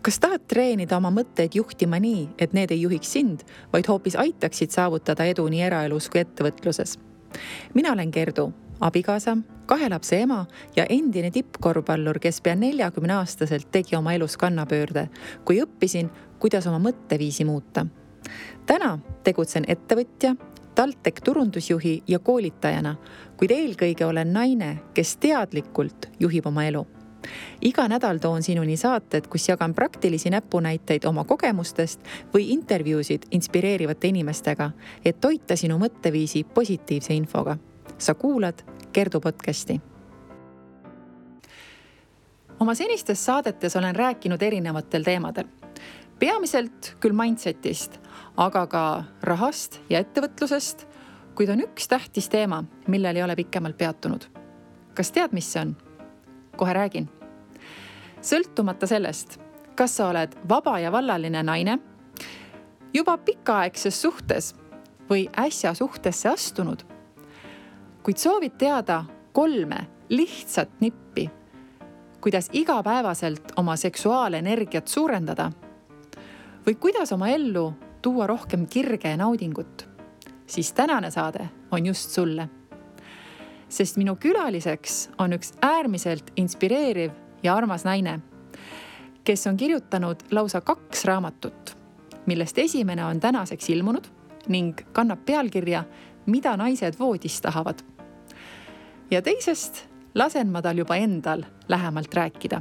Kas tahad treenida oma mõtteid juhtima nii, et need ei juhiks sind, vaid hoopis aitaksid saavutada edu nii eraelus kui ettevõtluses? Mina olen Gerdu, abikaasa, 2 lapse ema ja endine tippkorvpallur, kes pea 40-aastaselt tegi oma elus kannapöörde, kui õppisin, kuidas oma mõtteviisi muuta. Täna tegutsen ettevõtja, TalTech turundusjuhi ja koolitajana, kuid eelkõige olen naine, kes teadlikult juhib oma elu. Iga nädal toon sinuni saated, kus jagan praktilisi näpunäiteid oma kogemustest või intervjuusid inspireerivate inimestega, et toita sinu mõtteviisi positiivse infoga. Sa kuulad Gerdu podcasti. Oma senistes saadetes olen rääkinud erinevatel teemadel. Peamiselt küll mindsetist, aga ka rahast ja ettevõtlusest, kuid on üks tähtis teema, millel ei ole pikemalt peatunud. Kas tead, mis see on? Kohe räägin. Sõltumata sellest, kas sa oled vaba ja vallaline naine, juba pikaaegses suhtes või äsja suhtesse astunud, kuid soovid teada 3 lihtsat nippi, kuidas igapäevaselt oma seksuaalenergiat suurendada või kuidas oma ellu tuua rohkem kirge ja naudingut, siis tänane saade on just sulle. Sest minu külaliseks on üks äärmiselt inspireeriv ja armas naine, kes on kirjutanud lausa 2 raamatut, millest esimene on tänaseks ilmunud ning kannab pealkirja Mida naised voodis tahavad. Ja teisest lasen ma tal juba endal lähemalt rääkida.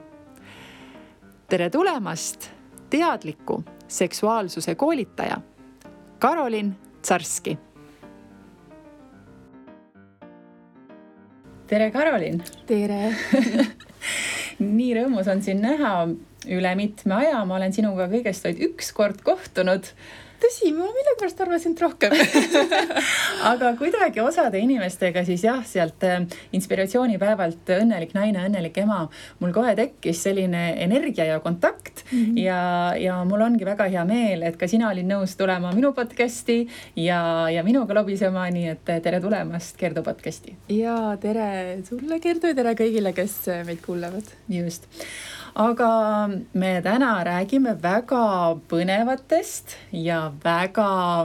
Tere tulemast teadliku seksuaalsuse koolitaja Karolin Tsarski. Tere, Karolin! Tere! Nii rõõmus on siin näha üle mitme aja. Ma olen sinuga kõigest vaid 1 kord kohtunud. Tõsi, ma millegipärast arvasin rohkem. Aga kuidagi osade inimestega siis jah, sealt inspiratsioonipäevalt õnnelik naine, õnnelik ema, mul kohe tekkis selline energia ja kontakt ja mul ongi väga hea meel, et ka sina olid nõus tulema minu podcasti ja minuga lobisema, nii et tere tulemast Gerdu podcasti. Ja tere sulle, Gerdu, ja tere kõigile, kes meid kuulevad. Just. Aga me täna räägime väga põnevatest ja väga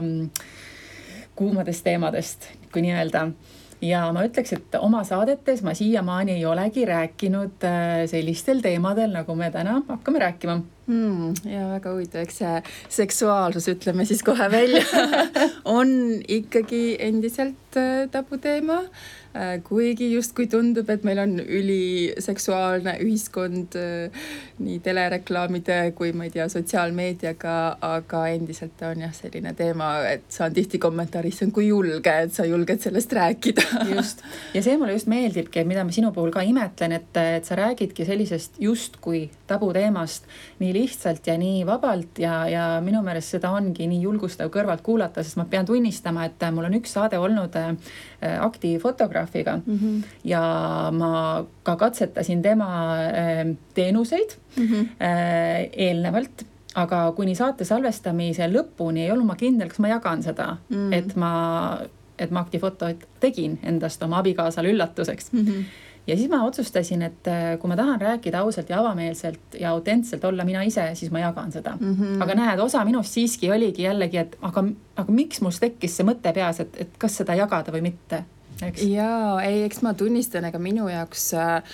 kuumadest teemadest, kui nii öelda. Ja ma ütleks, et oma saadetes ma siiamaani ei olegi rääkinud sellistel teemadel, nagu me täna hakkame rääkima. Ja väga huvitav, eks see seksuaalsus, ütleme siis kohe välja, on ikkagi endiselt tabuteema. Kuigi justkui tundub, et meil on üliseksuaalne ühiskond nii telereklaamide kui ma ei tea sotsiaalmeediaga, aga endiselt on jah selline teema, et saan tihti kommentaaris, see on kui julge, et sa julged sellest rääkida. Just. Ja see mulle just meeldibki, mida ma sinu puhul ka imetlen, et sa räägidki sellisest justkui tabuteemast nii lihtsalt ja nii vabalt ja minu meelest seda ongi nii julgustav kõrvalt kuulata, sest ma pean tunnistama, et mul on üks saade olnud aktifotograafiga ja ma ka katsetasin tema teenuseid eelnevalt, aga kuni saate salvestamise lõpuni ei olnud ma kindel, kas ma jagan seda, et ma aktifotot tegin endast oma abikaasale üllatuseks. Ja siis ma otsustasin, et kui ma tahan rääkida ausalt ja avameelselt ja autentselt olla mina ise, siis ma jagan seda. Aga näed, osa minust siiski oligi jällegi, et aga miks mul tekkis see mõte peas, et kas seda jagada või mitte? Eks? Jaa, eks ma tunnistan, ega minu jaoks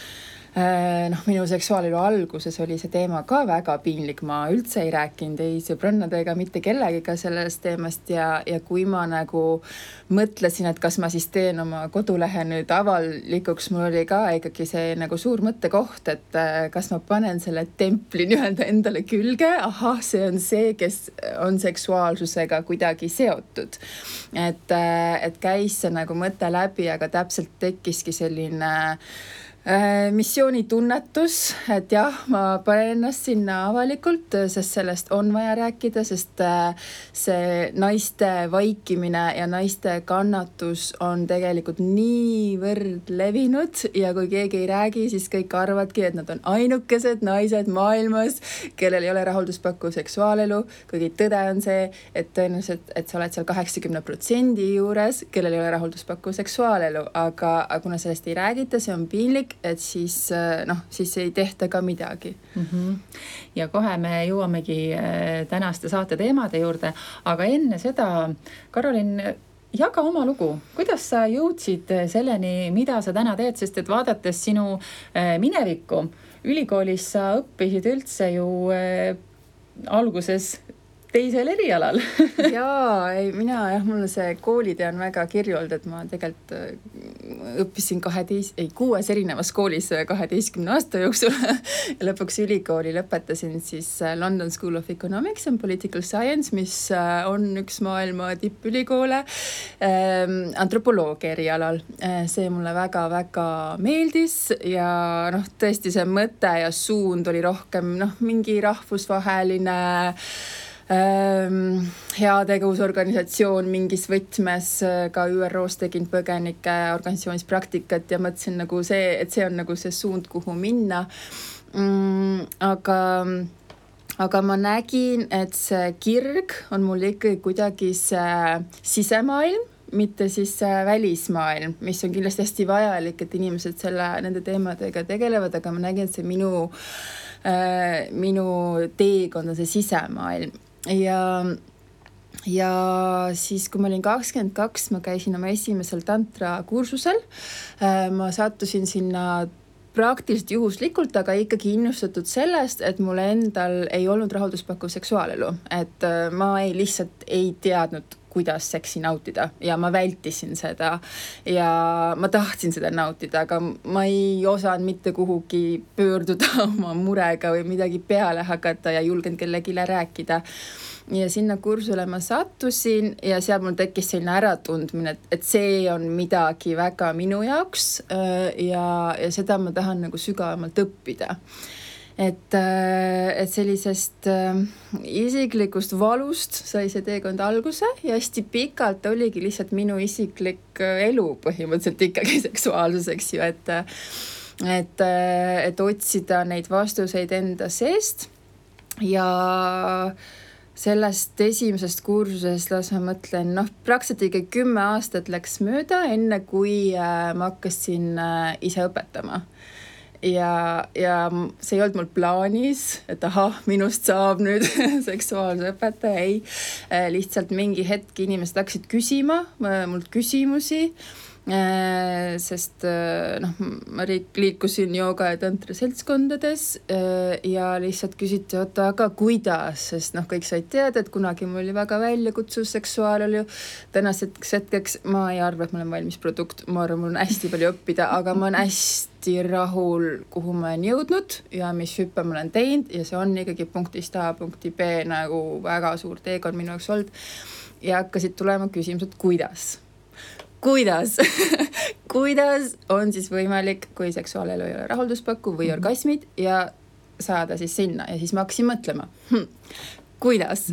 minu seksuaalelu alguses oli see teema ka väga piinlik. Ma üldse ei rääkinud ei sõbrannadega mitte kellegiga sellest teemast ja kui ma nagu mõtlesin, et kas ma siis teen oma kodulehe nüüd avalikuks, mul oli ka ikkagi see nagu suur mõttekoht, et kas ma panen selle templi nii-öelda endale külge, see on see, kes on seksuaalsusega kuidagi seotud. Et käis see nagu mõte läbi, aga täpselt tekkiski selline missioonitunnetus, et jah, ma panen ennast sinna avalikult, sest sellest on vaja rääkida, sest see naiste vaikimine ja naiste kannatus on tegelikult niivõrd levinud ja kui keegi ei räägi, siis kõik arvadki, et nad on ainukesed naised maailmas, kellel ei ole rahulduspakkuv seksuaalelu, kuigi tõde on see, et tõenäoliselt, et sa oled seal 80% juures, kellel ei ole rahulduspakkuv seksuaalelu, aga kuna sellest ei räägita, see on piinlik, võimalik, et siis ei tehta ka midagi. Ja kohe me jõuamegi tänaste saate teemade juurde, aga enne seda, Karolin, jaga oma lugu. Kuidas sa jõudsid selleni, mida sa täna teed, sest et vaadates sinu minevikku, ülikoolis sa õppisid üldse ju alguses teisel erialal. Mulle see koolitee on väga kirju olnud, et ma tegelikult õppisin 6 erinevas koolis 12 aasta jooksul ja lõpuks ülikooli lõpetasin siis London School of Economics and Political Science, mis on üks maailma tippülikoole antropoloogia erialal. See mulle väga-väga meeldis ja tõesti see mõte ja suund oli rohkem mingi rahvusvaheline heategevusorganisatsioon mingis võtmes, ka ÜROs tegin põgenike organisatsioonis praktikat ja mõtlesin et see on see suund, kuhu minna. Aga ma nägin, et see kirg on mul ikkagi kuidagi see sisemaailm, mitte siis välismaailm, mis on kindlasti hästi vajalik, et inimesed nende teemadega tegelevad, aga ma nägin, et see minu teekond on see sisemaailm. Ja siis, kui ma olin 22, ma käisin oma esimesel tantra kursusel. Ma sattusin sinna praktiliselt juhuslikult, aga ikkagi innustatud sellest, et mul endal ei olnud rahulduspakkuv seksuaalelu. Et ma lihtsalt ei teadnud, kuidas seksi nautida ja ma vältisin seda ja ma tahtsin seda nautida, aga ma ei osanud mitte kuhugi pöörduda oma murega või midagi peale hakata ja julgenud kellegile rääkida. Ja sinna kursule ma sattusin ja seal mul tekkis selline äratundmine, et see on midagi väga minu jaoks ja seda ma tahan sügavamalt õppida. Et sellisest isiklikust valust sai see teekond alguse ja hästi pikalt oligi lihtsalt minu isiklik elu põhimõtteliselt ikkagi seksuaalsuseks ju, et otsida neid vastuseid enda seest ja sellest esimesest kursusest ma mõtlen, praktiliselt ikka 10 aastat läks mööda, enne kui ma hakkasin ise õpetama. Ja see ei olnud mul plaanis, et minust saab nüüd seksuaalse õpetaja, ei. Lihtsalt mingi hetk inimesed hakkasid küsima mult küsimusi, sest ma liikusin jooga ja tantra seltskondades ja lihtsalt küsiti, aga kuidas, sest kõik said teada, et kunagi mul oli väga väljakutsuv seksuaalelu. Tänaseks hetkeks ma ei arva, et ma olen valmis produkt, ma arvan, mul on hästi palju õppida, aga ma olen hästi rahul, kuhu ma olen jõudnud ja mis hüppe ma olen teinud ja see on ikkagi punktist A punkti B väga suur teekond minu jaoks olnud ja hakkasid tulema küsimused, kuidas on siis võimalik, kui seksuaalelu ei ole rahulduspakkuv või orgasmid ja saada siis sinna ja siis ma hakkasin mõtlema, kuidas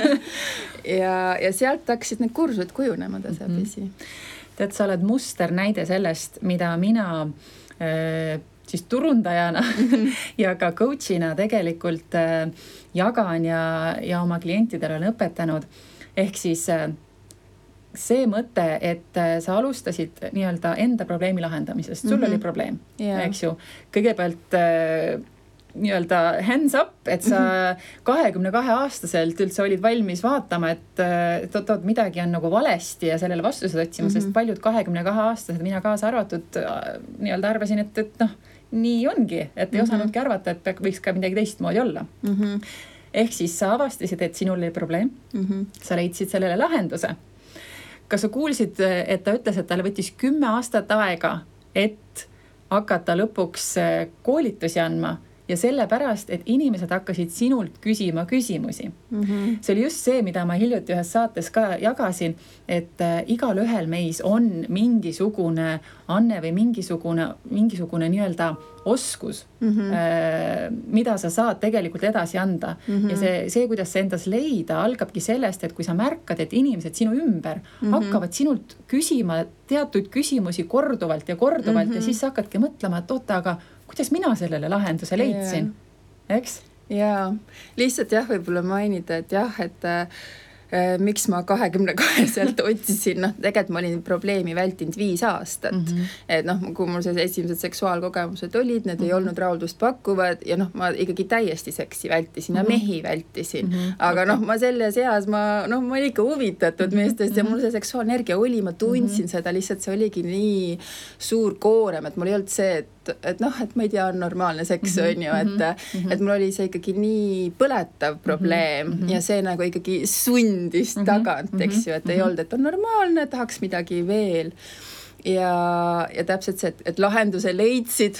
ja sealt hakkasid need kursused kujunema tasapisi. Tead, sa oled musternäide sellest, mida mina siis turundajana ja ka coachina tegelikult jagan ja oma klientidele olen õpetanud. Ehk siis see mõte, et sa alustasid nii-öelda enda probleemi lahendamisest. Sul oli probleem, eks ju. Kõigepealt nii-öelda hands up, et sa 22-aastaselt üldse olid valmis vaatama, et midagi on valesti ja sellele vastused otsima, sest paljud 22-aastased, mina kaasa arvatud, nii-öelda arvasin, et nii ongi, et ei osanudki arvata, et võiks ka midagi teistmoodi olla. Ehk siis sa avastasid, et sinul oli probleem, sa leidsid sellele lahenduse. Kas sa kuulsid, et ta ütles, et talle võttis 10 aastat aega, et hakata lõpuks koolitusi andma ja sellepärast, et inimesed hakkasid sinult küsima küsimusi. See oli just see, mida ma hiljuti ühes saates ka jagasin, et igal ühel meis on mingisugune anne või mingisugune nii-öelda oskus, mida sa saad tegelikult edasi anda. Ja see, kuidas sa endas leida, algabki sellest, et kui sa märkad, et inimesed sinu ümber hakkavad sinult küsima teatud küsimusi korduvalt ja siis hakkadki mõtlema, et oota, aga kuidas mina sellele lahenduse leidsin, eks? Jaa, lihtsalt võib-olla mainida, et miks ma 22-selt otsisin, tegelikult ma olin probleemi vältinud 5 aastat. Et kui mul esimesed seksuaalkogemused olid, need ei olnud rahuldust pakkuvad ja ma ikkagi täiesti seksi vältisin ja mehi vältisin. Aga ma selles eas, ma olin ikka huvitatud meestest ja mul see seksuaalnergia oli, ma tundsin seda, lihtsalt see oligi nii suur koorem, et mul ei olnud see, et ma ei tea, on normaalne seks, on ju, et mul oli see ikkagi nii põletav probleem ja see nagu ikkagi sundis tagant, eks ju, et ei olnud, et on normaalne, tahaks midagi veel. Ja täpselt see, et lahenduse leidsid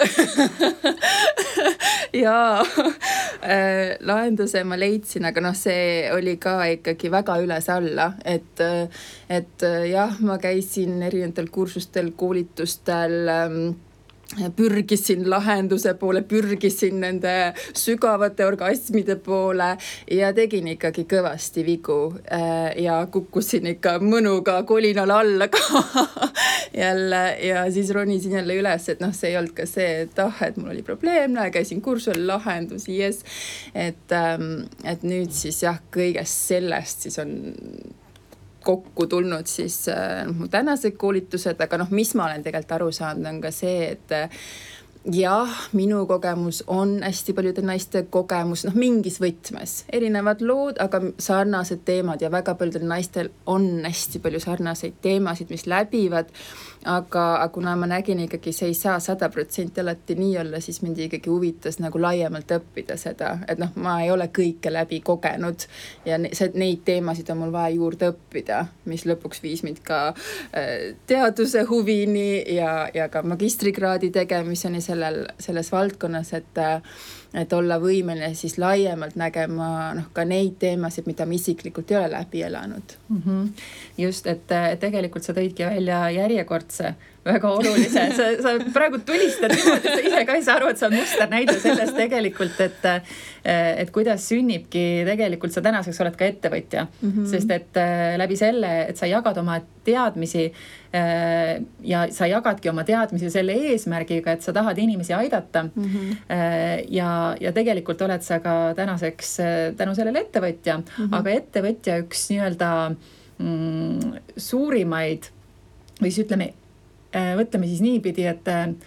lahenduse ma leidsin, aga see oli ka ikkagi väga üles alla, et jah, ma käisin erinevatel kursustel, koolitustel, pürgisin lahenduse poole, pürgisin nende sügavate orgasmide poole ja tegin ikkagi kõvasti vigu ja kukkusin ikka mõnuga kolinal alla ka jälle ja siis ronisin jälle üles, et see ei olnud ka see, et mul oli probleem, käisin kursusel, lahendus, yes. Et nüüd siis jah, kõigest sellest siis on kokku tulnud siis mu tänased koolitused, aga mis ma olen tegelikult aru saanud, on ka see, et jah, minu kogemus on hästi paljude naiste kogemus, mingis võtmes. Erinevad lood, aga sarnased teemad ja väga paljudel naistel on hästi palju sarnaseid teemasid, mis läbivad, aga kuna ma nägin ikkagi, see ei saa 100% alati nii olla, siis mind ikkagi huvitas nagu laiemalt õppida seda, et ma ei ole kõike läbi kogenud ja neid teemasid on mul vaja juurde õppida, mis lõpuks viis mind ka teaduse huvini ja ka magistrikraadi tegemiseni selles valdkonnas, et olla võimeline siis laiemalt nägema ka neid teemasid, mida ma isiklikult ei ole läbi elanud. Just, et tegelikult sa tõidki välja järjekordse väga olulise. Sa praegu tulistad niimoodi, et sa ise ka ei saa aru, et sa on muster näide sellest tegelikult, et kuidas sünnibki tegelikult sa tänaseks oled ka ettevõtja. Sest et läbi selle, et sa jagad oma teadmisi ja sa jagadki oma teadmisi selle eesmärgiga, et sa tahad inimesi aidata ja tegelikult oled sa ka tänaseks tänu sellele ettevõtja, aga ettevõtja üks nii-öelda suurimaid või siis võtleme siis niipidi, et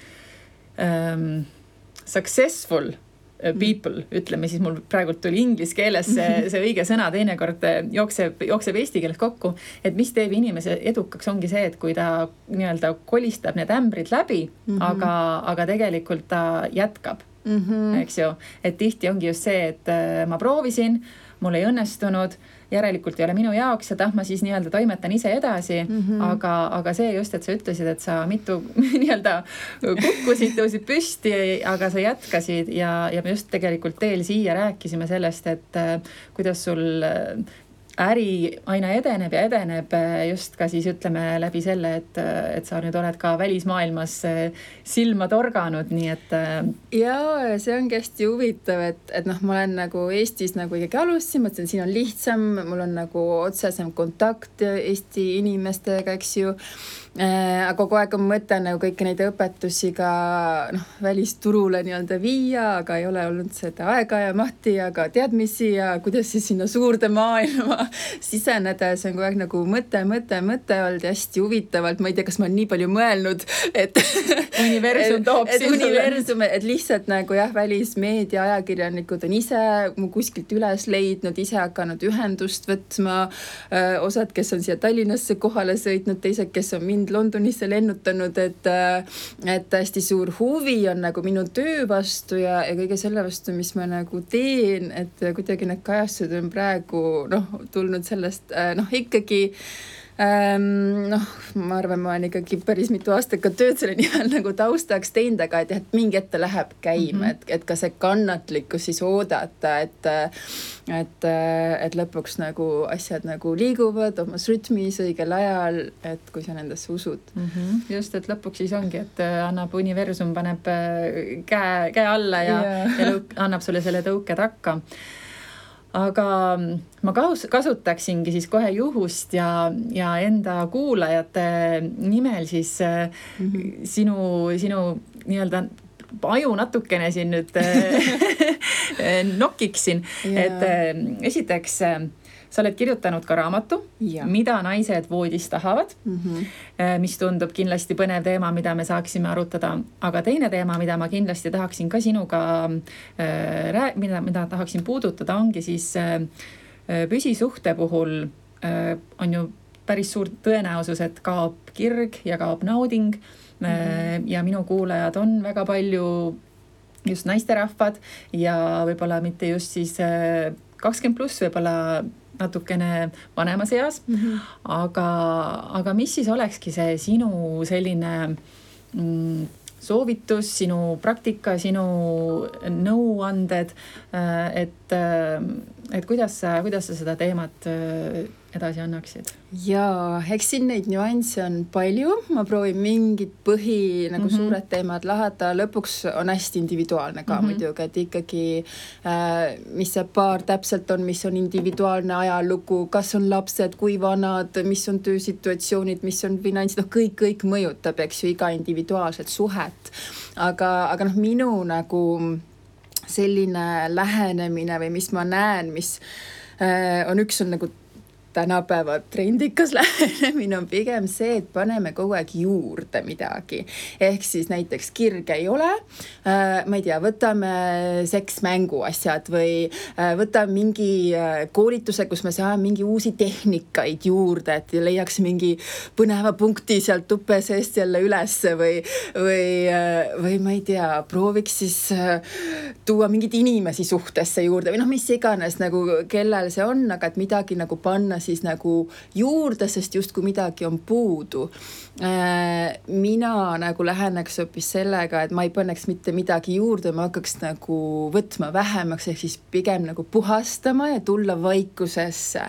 successful people, ütleme siis mul praegult tuli inglise keeles see õige sõna, teinekord jookseb eesti keeles kokku, et mis teeb inimese edukaks ongi see, et kui ta nii-öelda kolistab need ämbrid läbi, aga tegelikult ta jätkab, eks ju, et tihti ongi just see, et ma proovisin, mul ei õnnestunud, järelikult ei ole minu jaoks ja ma siis nii-öelda toimetan ise edasi, aga see just, et sa ütlesid, et sa mitu nii-öelda kukkusid, tõusid püsti, aga sa jätkasid ja me just tegelikult teel siia rääkisime sellest, et kuidas sul äri aina edeneb ja edeneb just ka siis ütleme läbi selle, et sa nüüd oled ka välismaailmas silma torganud, nii et... Ja see ongi hästi huvitav, et ma olen nagu Eestis nagu ikkagi alustasin, mõtlesin, siin on lihtsam, mul on nagu otsesem kontakt Eesti inimestega, eks ju, aga kogu aeg on mõte nagu kõiki neid õpetusi ka välisturule nii-öelda viia, aga ei ole olnud seda aega ja mahti ja ka teadmisi ja kuidas siis sinna suurde maailma siseneda, see on kogu aeg nagu mõte olnud ja hästi huvitavalt, ma ei tea, kas ma olen nii palju mõelnud, et universum toob universum, et lihtsalt nagu jah, välismeedia ajakirjanikud on ise mu kuskilt üles leidnud, ise hakanud ühendust võtma, osad, kes on siia Tallinnasse kohale sõitnud, teised, kes on mind Londonisse lennutanud, et hästi suur huvi on nagu minu töö vastu ja kõige selle vastu, mis ma nagu teen, et kuidagi need kajastused on praegu tulnud sellest, ikkagi ma arvan, ma olen ikkagi päris mitu aastat ka tööd selle nimel nagu taustaks teinud, aga et mingi ette läheb käima, et ka see kannatlikkus siis oodata, et lõpuks nagu asjad nagu liiguvad omas rütmis õigel ajal, et kui sa nendesse usud. Just, et lõpuks siis ongi, et annab universum, paneb käe alla ja annab sulle selle tõuke takka. Aga ma kasutaksingi siis kohe juhust ja enda kuulajate nimel siis sinu nii-öelda aju natukene siin nüüd nokiksin, et esiteks sa oled kirjutanud ka raamatu, mida naised voodis tahavad, mis tundub kindlasti põnev teema, mida me saaksime arutada. Aga teine teema, mida ma kindlasti tahaksin ka sinuga, mida tahaksin puudutada, ongi siis püsisuhte puhul on ju päris suur tõenäosus, et kaob kirg ja kaob nauding. Ja minu kuulajad on väga palju just naisterahvad ja võib-olla mitte just siis 20+, võib-olla natukene vanemas eas. Aga mis siis olekski see sinu selline soovitus, sinu praktika, sinu nõuanded, et kuidas sa seda teemat edasi annaksid? Jaa, eks siin neid nüansse on palju. Ma proovin mingid nagu suured teemad lahata. Lõpuks on hästi individuaalne ka muidugi, et ikkagi mis see paar täpselt on, mis on individuaalne ajalugu, kas on lapsed, kui vanad, mis on töösituatsioonid, mis on finantsid, kõik mõjutab, eks ju, iga individuaalset suhet. Aga minu nagu selline lähenemine või mis ma näen, mis on üks on nagu tänapäeva trendikas lähenemine on pigem see, et paneme kogu aeg juurde midagi. Ehk siis näiteks kirge ei ole, ma ei tea, võtame seksmängu asjad või võtame mingi koolituse, kus me saame mingi uusi tehnikaid juurde, et leiaks mingi põneva punkti sealt tuppe seest jälle ülesse või ma ei tea, prooviks siis tuua mingid inimesi suhtesse juurde või mis iganes nagu kellel see on, aga et midagi nagu panna siis nagu juurde, sest justkui midagi on puudu. Mina nagu läheneks hoopis sellega, et ma ei paneks mitte midagi juurde, ma hakkaks nagu võtma vähemaks, ehk siis pigem nagu puhastama ja tulla vaikusesse.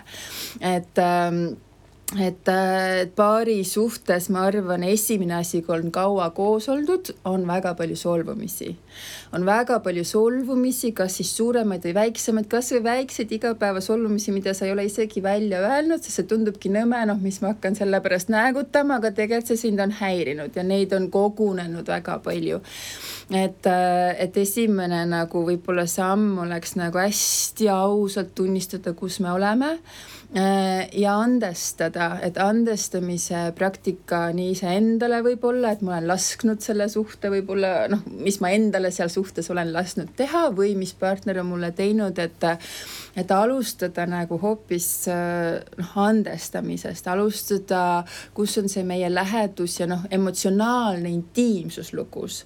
Et paari suhtes, ma arvan, esimene asi, kui on kaua koos oldud, on väga palju solvumisi. On väga palju solvumisi, kas siis suuremaid või väiksemaid, kas või väikseid igapäeva solvumisi, mida sa ei ole isegi välja öelnud, sest see tundubki nõme, mis ma hakkan selle pärast näägutama, aga tegelikult see sind on häirinud ja neid on kogunenud väga palju. Et esimene nagu võib-olla samm oleks nagu hästi ausalt tunnistada, kus me oleme ja andestada, et andestamise praktika nii iseendale võib-olla, et ma olen lasknud selle suhte võib-olla, mis ma endale seal suhtes olen lasknud teha või mis partner on mulle teinud, et alustada nagu hoopis andestamisest, alustada, kus on see meie lähedus ja emotsionaalne intiimsus lugus.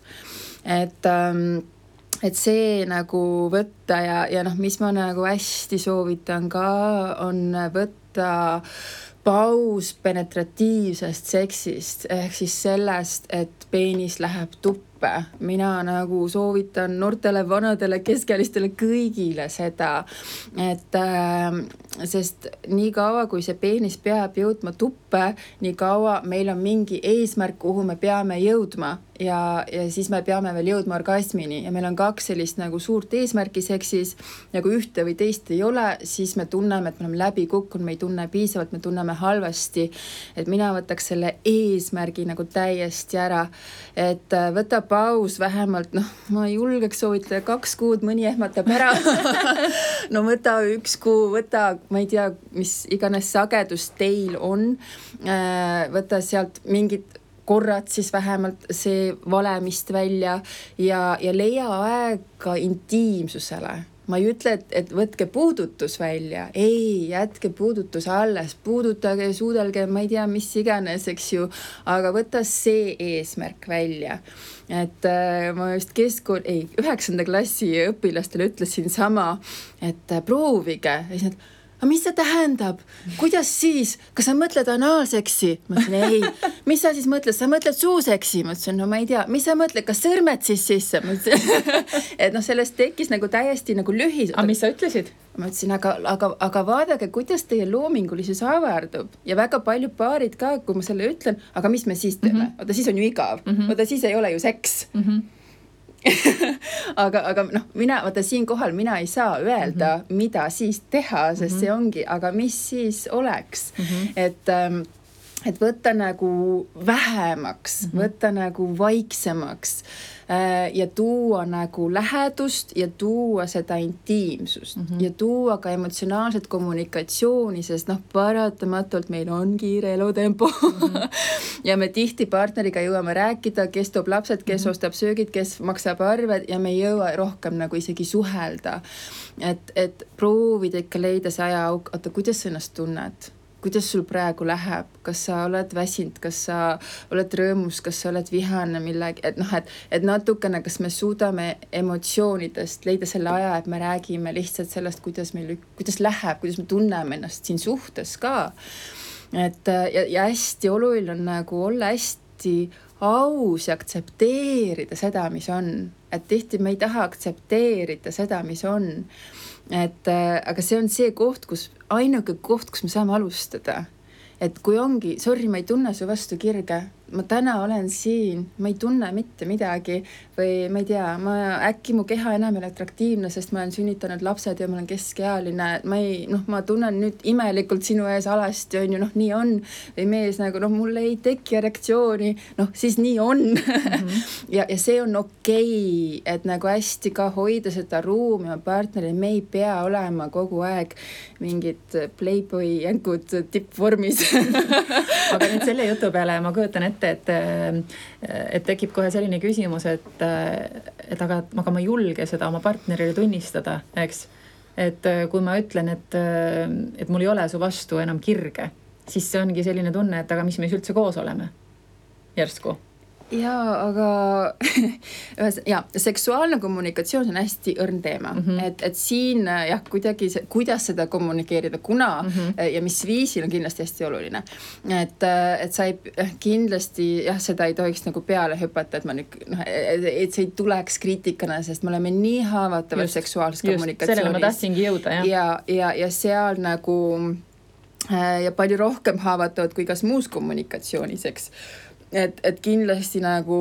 Et see nagu võtta ja mis ma nagu hästi soovitan ka, on võtta paus penetratiivsest seksist, ehk siis sellest, et peenis läheb tuppe. Mina nagu soovitan noortele, vanadele, keskelistele kõigile seda, et sest nii kaua, kui see peenis peab jõudma tuppe, nii kaua meil on mingi eesmärk, kuhu me peame jõudma ja siis me peame veel jõudma orgasmini ja meil on 2 sellist nagu suurt eesmärki seksis, nagu ühte või teist ei ole, siis me tunneme, et me oleme läbi kukkunud, me ei tunne piisavalt, me tunneme halvasti, et mina võtaks selle eesmärgi nagu täiesti ära, et võta paus vähemalt, ma julgeks soovitada 2 kuud, mõni ehmatab ära võta 1 kuu, võta, ma ei tea, mis iganes sagedus teil on, võta sealt mingid korrad siis vähemalt see valemist välja ja leia aega intiimsusele. Ma ei ütle, et võtke puudutus välja. Ei, jätke puudutus alles. Puudutage, suudelge, ma ei tea, mis iganes, eks ju. Aga võta see eesmärk välja. Et ma just 9. klassi õpilastele ütlesin sama, et proovige. Ja siis aga mis see tähendab? Kuidas siis? Kas sa mõtled anaalseksi? Ma ütlesin, ei. Mis sa siis mõtled? Sa mõtled suuseksi? Ma ütlesin, ma ei tea. Mis sa mõtled? Kas sõrmed siis sisse? Ma ütlesin, et sellest tekkis nagu täiesti nagu lühis. Aga mis sa ütlesid? Ma ütlesin, aga vaadake, kuidas teie loomingulisus avardub. Ja väga palju paarid ka, kui ma selle ütlen, aga mis me siis teeme? Oota, siis on ju igav. Oota, siis ei ole ju seks. aga mina, vaata siinkohal mina ei saa öelda, mida siis teha, sest see ongi, aga mis siis oleks. et võtta nagu vähemaks, võtta nagu vaiksemaks ja tuua nagu lähedust ja tuua seda intiimsust ja tuua ka emotsionaalset kommunikatsiooni, sest noh, paratamatult meil on kiire elutempo ja me tihti partneriga jõuame rääkida, kes toob lapsed, kes ostab söögid, kes maksab arved ja me ei jõua rohkem nagu isegi suhelda. Et proovida ikka leida see ajaauk, oota, kuidas sa ennast tunned? Kuidas sul praegu läheb, kas sa oled väsinud, kas sa oled rõõmus, kas sa oled vihane millegi, et natukene, kas me suudame emotsioonidest leida selle aja, et me räägime lihtsalt sellest, kuidas läheb, kuidas me tunneme ennast siin suhtes ka. Ja hästi oluline on nagu olla hästi aus ja aktsepteerida seda, mis on. Et tihti me ei taha aktsepteerida seda, mis on. Aga see on see koht, ainuke koht, kus me saame alustada. Et kui ongi, sorry, ma ei tunne su vastu kirge, ma täna olen siin, ma ei tunne mitte midagi või ma ei tea, äkki mu keha enam ei ole atraktiivne, sest ma olen sünnitanud lapsed ja ma olen keskealine, ma tunnen nüüd imelikult sinu ees alasti, on ju, nii on, või mees nagu, mul ei teki erektsiooni, siis nii on. ja see on okei, et nagu hästi ka hoida seda ruumi ja partneri, me ei pea olema kogu aeg mingid playboy jänkud tippvormis. Aga nüüd selle jutu peale ma kujutan ette, et tekib kohe selline küsimus, aga ma ei julge seda oma partnerile tunnistada, eks? Et kui ma ütlen, et mul ei ole su vastu enam kirge, siis see ongi selline tunne, et aga mis me üldse koos oleme järsku. Jaa, aga seksuaalne kommunikatsioon on hästi õrn teema. Et siin kuidagi, kuidas seda kommunikeerida, kuna ja mis viisil on kindlasti hästi oluline. Et sa kindlasti, seda ei tohiks nagu peale hüpata, et see ei tuleks kriitikana, sest me oleme nii haavatavad seksuaalses kommunikatsioonis. Sellele ma tahtsingi jõuda, jah. Ja seal nagu ja palju rohkem haavatavad kui kas muus kommunikatsioonis, eks. Et kindlasti nagu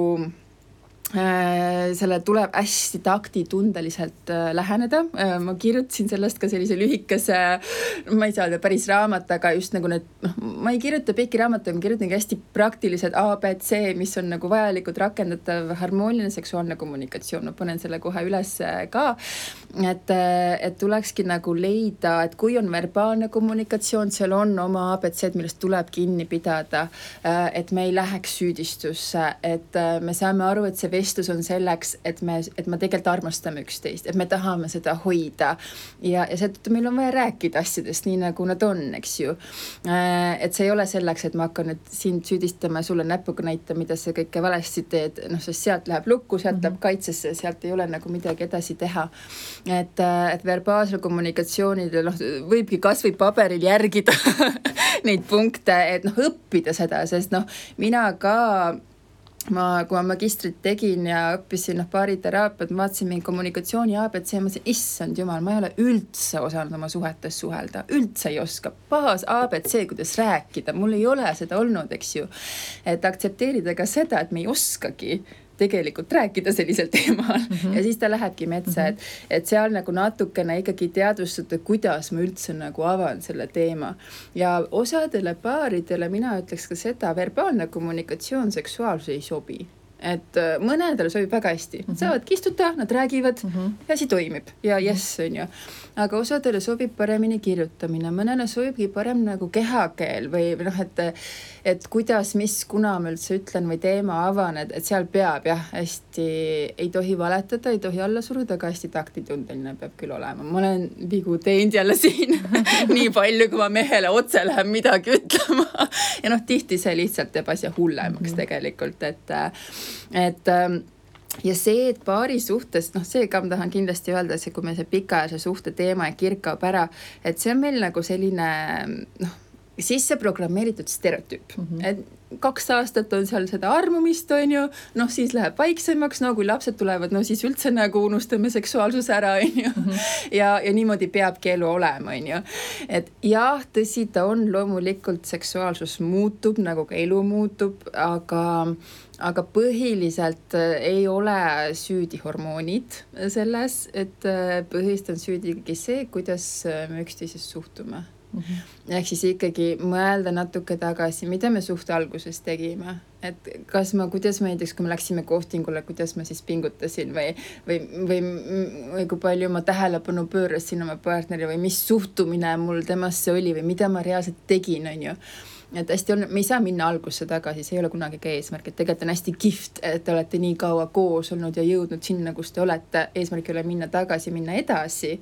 selle tuleb hästi taktitundeliselt läheneda. Ma kirjutasin sellest ka sellise lühikese, ma ei saa päris raamat, aga just nagu need, ma ei kirjuta pikki raamatuid, ma kirjutan hästi praktilised ABC, mis on nagu vajalikud rakendatav harmooniline seksuaalne kommunikatsioon. Ma panen selle kohe üles ka, et tulekski nagu leida, et kui on verbaalne kommunikatsioon, seal on oma ABC, millest tuleb kinni pidada, et me ei läheks süüdistusse, et me saame aru, et see vestlus on selleks, et me tegelikult armastame üksteist, et me tahame seda hoida ja seetõttu meil on vaja rääkida asjadest nii, nagu nad on, eks ju. Et see ei ole selleks, et ma hakkan nüüd sind süüdistama ja sulle näpuga näita, mida sa kõike valesti teed, sest sealt läheb lukku, sealt läheb kaitsesse, sealt ei ole nagu midagi edasi teha. Et verbaalsel kommunikatsioonil võibki kas või paberil järgida neid punkte, et õppida seda, sest mina ka kui ma magistrit tegin ja õppisin baariteraapiat, ma vaatasin mingi kommunikatsiooni ABC, ma mõtlesin, issand jumal, ma ei ole üldse osanud oma suhetes suhelda, üldse ei oska. Baas ABC, kuidas rääkida, mul ei ole seda olnud, eks ju. Et aktsepteerida ka seda, et me ei oskagi tegelikult rääkida sellisel teemal ja siis ta lähebki metsa, et seal nagu natukene ikkagi teadvustada, kuidas ma üldse nagu avan selle teema. Ja osadele paaridele mina ütleks ka seda, verbaalne kommunikatsioon seksuaalsus ei sobi. Et mõnedele sobib väga hästi. Nad saavad kistuta, nad räägivad ja asi toimib ja on ju. Aga osadele sobib paremini kirjutamine. Mõnele sobibki parem nagu kehakeel või et kuidas, kuna ma üldse ütlen või teema avan, et seal peab hästi, ei tohi valetada, ei tohi alla suruda, aga hästi taktitundeline peab küll olema. Ma olen vigu teinud jälle siin nii palju, kui ma mehele otse lähen midagi ütlema. Ja tihti see lihtsalt teeb asja hullemaks tegelikult, ja see, et paari suhtes, see ka ma tahan kindlasti öelda, see, kui me see pikaajalise suhte teema ja kirkab ära, et see on meil nagu selline sisse programmeeritud stereotüüp. Et 2 aastat on seal seda armumist, on ju, siis läheb vaiksemaks, kui lapsed tulevad, siis üldse nagu unustame seksuaalsuse ära, on ju. Ja niimoodi peabki elu olema, on ju. Et jah, tõsi, ta on loomulikult seksuaalsus muutub, nagu ka elu muutub, aga põhiliselt ei ole süüdi hormoonid selles, et põhiliselt on süüdi ikkagi see, kuidas me üksteisest suhtume. Ehk siis ikkagi mõelda natuke tagasi, mida me suht alguses tegime. Et kuidas ma näiteks, kui me läksime kohtingule, kuidas ma siis pingutasin või kui palju ma tähelepanu pöörasin oma partneri või mis suhtumine mul temasse oli või mida ma reaalselt tegin, on ju. Et hästi me ei saa minna algusse tagasi, see ei ole kunagi ka eesmärk, et tegelikult on hästi kihvt, et te olete nii kaua koos olnud ja jõudnud sinna, kus te olete, eesmärk ei ole minna tagasi, minna edasi,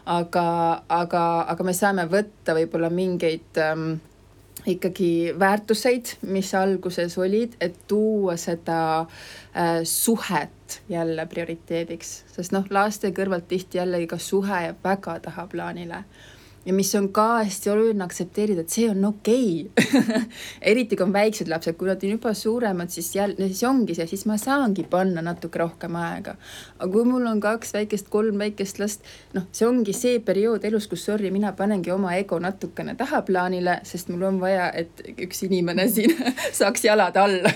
aga me saame võtta võib-olla mingeid ikkagi väärtuseid, mis alguses olid, et tuua seda suhet jälle prioriteediks, sest laste kõrvalt tihti jällegi ka suhe jääb väga tahaplaanile. Ja mis on ka hästi oluline aktsepteerida, et see on okei. Eriti kui on väiksed lapsed, kui nad on juba suuremad, siis ongi see, siis ma saangi panna natuke rohkem aega. Aga kui mul on 2 väikest, 3 väikest last, see ongi see periood elus, kus mina panengi oma ego natukene tahaplaanile, sest mul on vaja, et üks inimene siin saaks jalad alla.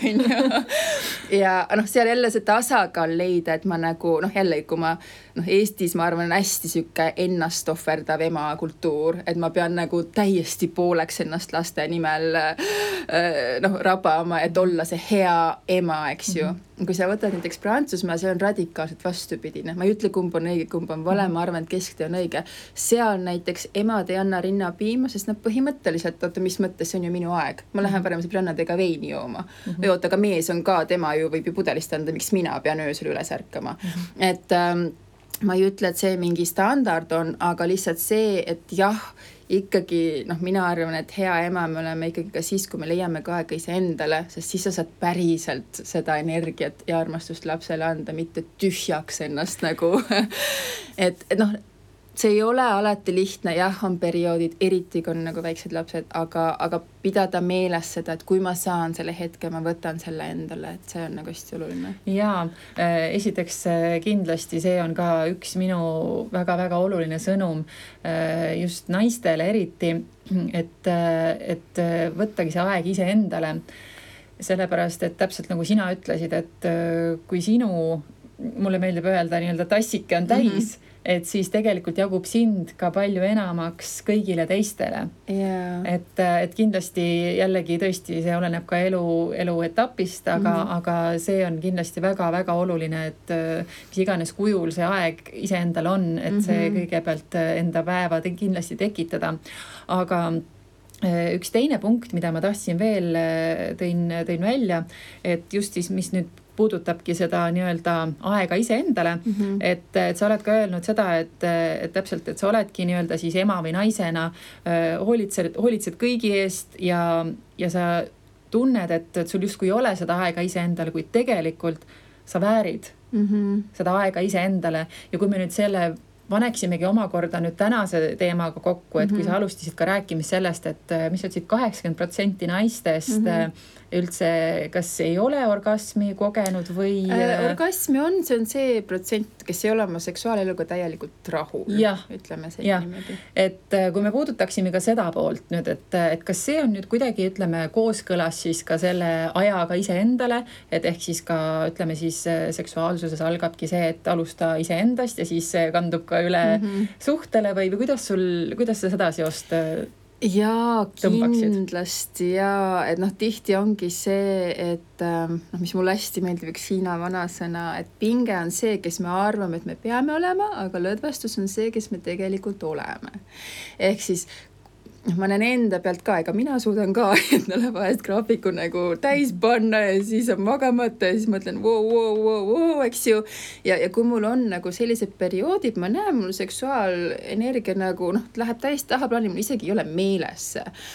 Ja seal jälle see tasakaal leida, et ma nagu, jälle, kui ma Eestis, ma arvan, on hästi süke ennast ohverdav ema kultuur, et ma pean nagu täiesti pooleks ennast laste nimel rabama, et olla see hea ema, eks ju. Kui sa võtad näiteks Prantsusmaa, see on radikaalselt vastupidine. Ma ei ütle, kumb on õige, kumb on vale, ma arvan, et kesktee on õige. Seal näiteks emad ei anna rinna piima, sest põhimõtteliselt, mis mõttes, see on ju minu aeg. Ma lähen parem sõbrannadega veini jooma. Või aga mees on ka, tema ju võib ju pudelist anda, miks mina pean öösel üles ärkama. Et ma ei ütle, et see mingi standard on, aga lihtsalt see, et jah, ikkagi, mina arvan, et hea ema me oleme ikkagi ka siis, kui me leiame ka aega iseendale, sest siis sa saad päriselt seda energiat ja armastust lapsele anda, mitte tühjaks ennast nagu. et see ei ole alati lihtne, jah, on perioodid, eriti kui on nagu väiksed lapsed, aga pidada meeles seda, et kui ma saan selle hetke, ma võtan selle endale, et see on nagu hästi oluline. Jaa, esiteks kindlasti see on ka üks minu väga-väga oluline sõnum just naistele eriti, et võttagi see aeg ise endale. Sellepärast, et täpselt nagu sina ütlesid, et kui mulle meeldib öelda, tassike on täis, et siis tegelikult jagub sind ka palju enamaks kõigile teistele. Yeah. Et kindlasti jällegi tõesti see oleneb ka elu etapist, aga see on kindlasti väga-väga oluline, et mis iganes kujul see aeg iseendal on, et see kõigepealt enda päeva kindlasti tekitada. Aga üks teine punkt, mida ma tahtsin veel tõin välja, et just siis, mis nüüd puudutabki seda nii-öelda aega iseendale, et sa oled ka öelnud seda, et täpselt, et sa oledki nii-öelda siis ema või naisena hoolitsed kõigi eest ja sa tunned, et sul justkui ei ole seda aega iseendale, kuid tegelikult sa väärid seda aega iseendale. Ja kui me nüüd selle paneksimegi omakorda nüüd tänase teemaga kokku, et kui sa alustasid ka rääkimist sellest, et mis ütlesid 80% naistest üldse, kas ei ole orgasmi kogenud või... Orgasmi on, see on see protsent, kes ei ole oma seksuaaleluga täielikult rahul, ütleme see niimoodi. Et kui me puudutaksime ka seda poolt nüüd, et kas see on nüüd kuidagi, ütleme, kooskõlas siis ka selle ajaga iseendale, et ehk siis ka, ütleme siis seksuaalsuses algabki see, et alusta iseendast ja siis kandub ka üle suhtele või kuidas sa seda seost jaa, tõmbaksid? Kindlasti jaa, et tihti ongi see, et mis mulle hästi meeldib üks Hiina vanasõna, et pinge on see, kes me arvame, et me peame olema, aga lõdvestus on see, kes me tegelikult oleme. Ehk siis ma näen enda pealt ka, ega mina suudan ka, et vahest graafiku nagu täis panna ja siis on magamata ja siis mõtlen, eks ju. Ja kui mul on nagu sellised perioodid, ma näen, mul seksuaalenergia nagu läheb täiesti tahaplaani, mul isegi ei ole meeles,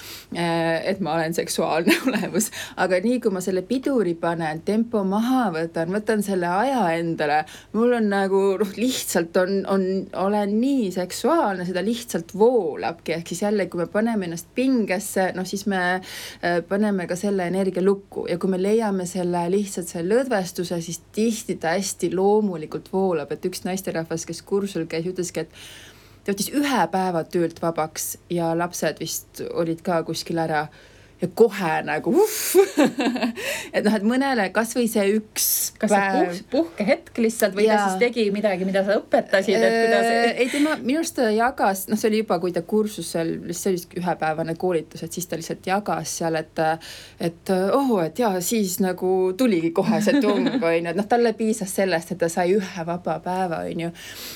et ma olen seksuaalne olemus. Aga nii, kui ma selle piduri panen, tempo maha võtan selle aja endale, mul on nagu lihtsalt olen nii seksuaalne, seda lihtsalt voolabki, ehk siis jälle, kui me paneme ennast pingesse, siis me paneme ka selle energia lukku ja kui me leiame lihtsalt selle lõdvestuse, siis tihti ta hästi loomulikult voolab, et üks naisterahvas, kes kursul käis, ütleski, et ta võttis 1 päeva töölt vabaks ja lapsed vist olid ka kuskil ära ja kohe nagu et noh, et mõnele kas või see üks kas päev. See puhkehetk lihtsalt või ta siis tegi midagi, mida sa õpetasid, et kuidas... Ei, tema minu arust ta jagas, noh see oli juba, kui ta kursusel, see oli ühepäevane koolitus, et siis ta lihtsalt jagas seal, et siis nagu tuligi kohe see tung, on ju, et noh, talle piisas sellest, et ta sai ühe vaba päeva, on ju,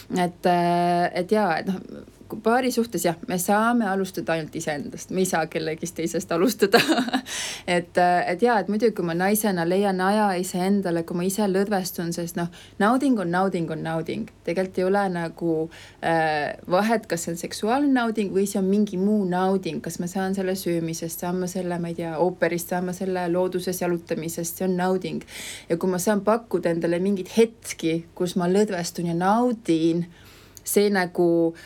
et noh, paari suhtes jah, me saame alustada ainult iseendast, me ei saa kellegist teisest alustada et muidugi, kui ma naisena leian aja iseendale, kui ma ise lõdvestun, sest noh, nauding on nauding. Tegelikult ei ole nagu vahet, kas see on seksuaalne nauding või see on mingi muu nauding, kas ma saan selle söömisest, saan ma selle, ma ei tea, ooperist, saan ma selle looduses jalutamisest, see on nauding. Ja kui ma saan pakkuda endale mingid hetki, kus ma lõdvestun ja naudin, see nagu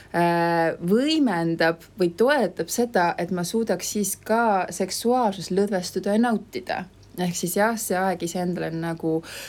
võimendab või toetab seda, et ma suudaks siis ka seksuaalsus lõdvestuda ja nautida. Ehk siis jah, see aeg iseendale on nagu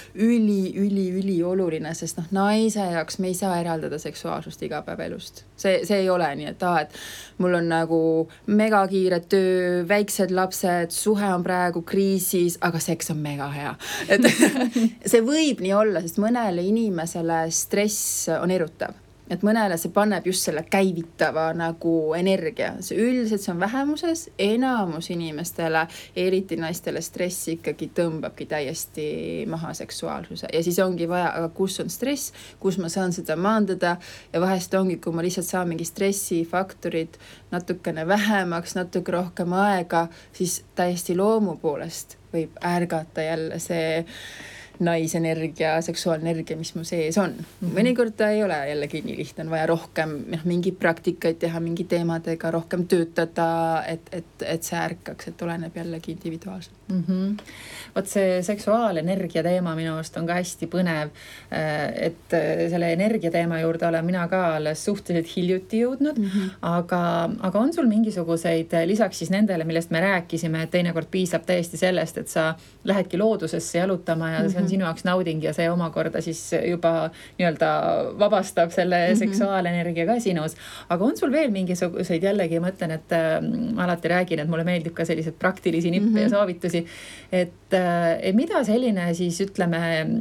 üli oluline, sest noh, naise jaoks me ei saa eraldada seksuaalsust igapäevaelust. See ei ole nii, et mul on nagu mega kiire töö, väiksed lapsed, suhe on praegu kriisis, aga seks on mega hea. Et see võib nii olla, sest mõnele inimesele stress on erutav. Et mõnele see paneb just selle käivitava nagu energia. Üldiselt see on vähemuses, enamus inimestele, eriti naistele stressi ikkagi tõmbabki täiesti maha seksuaalsuse. Ja siis ongi vaja, aga kus on stress, kus ma saan seda maandada ja vahest ongi, kui ma lihtsalt saan mingi stressifaktorid natukene vähemaks, natuke rohkem aega, siis täiesti loomu poolest võib ärgata jälle see naisenergia, seksuaalenergia, mis mu sees on. Mõnikord ta ei ole jällegi nii lihtne, on vaja rohkem mingi praktikaid teha, mingi teemadega rohkem töötada, et see ärkaks, et oleneb jällegi individuaalselt. Vot see seksuaalenergia teema minu arust on ka hästi põnev, et selle energia teema juurde olen mina ka alles suhteliselt hiljuti jõudnud, aga on sul mingisuguseid lisaks siis nendele, millest me rääkisime, et teinekord piisab täiesti sellest, et sa lähedki loodusesse jalutama ja see on sinu jaoks nauding ja see omakorda siis juba nii-öelda vabastab selle seksuaalenergia ka sinus. Aga on sul veel mingisuguseid jällegi, mõtlen, et alati räägin, et mulle meeldib ka sellised praktilisi nippe ja soovitusi, et mida selline siis ütleme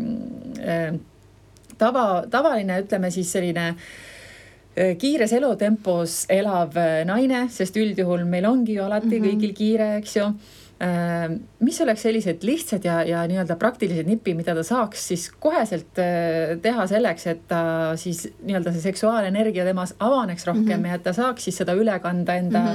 tavaline, ütleme siis selline kiires elutempos elav naine, sest üldjuhul meil ongi ju alati kõigil kiire, eks ju. Mis oleks sellised lihtsad ja nii-öelda praktilised nipi, mida ta saaks siis koheselt teha selleks, et ta siis nii-öelda see seksuaalenergia temas avaneks rohkem ja et ta saaks siis seda üle kanda enda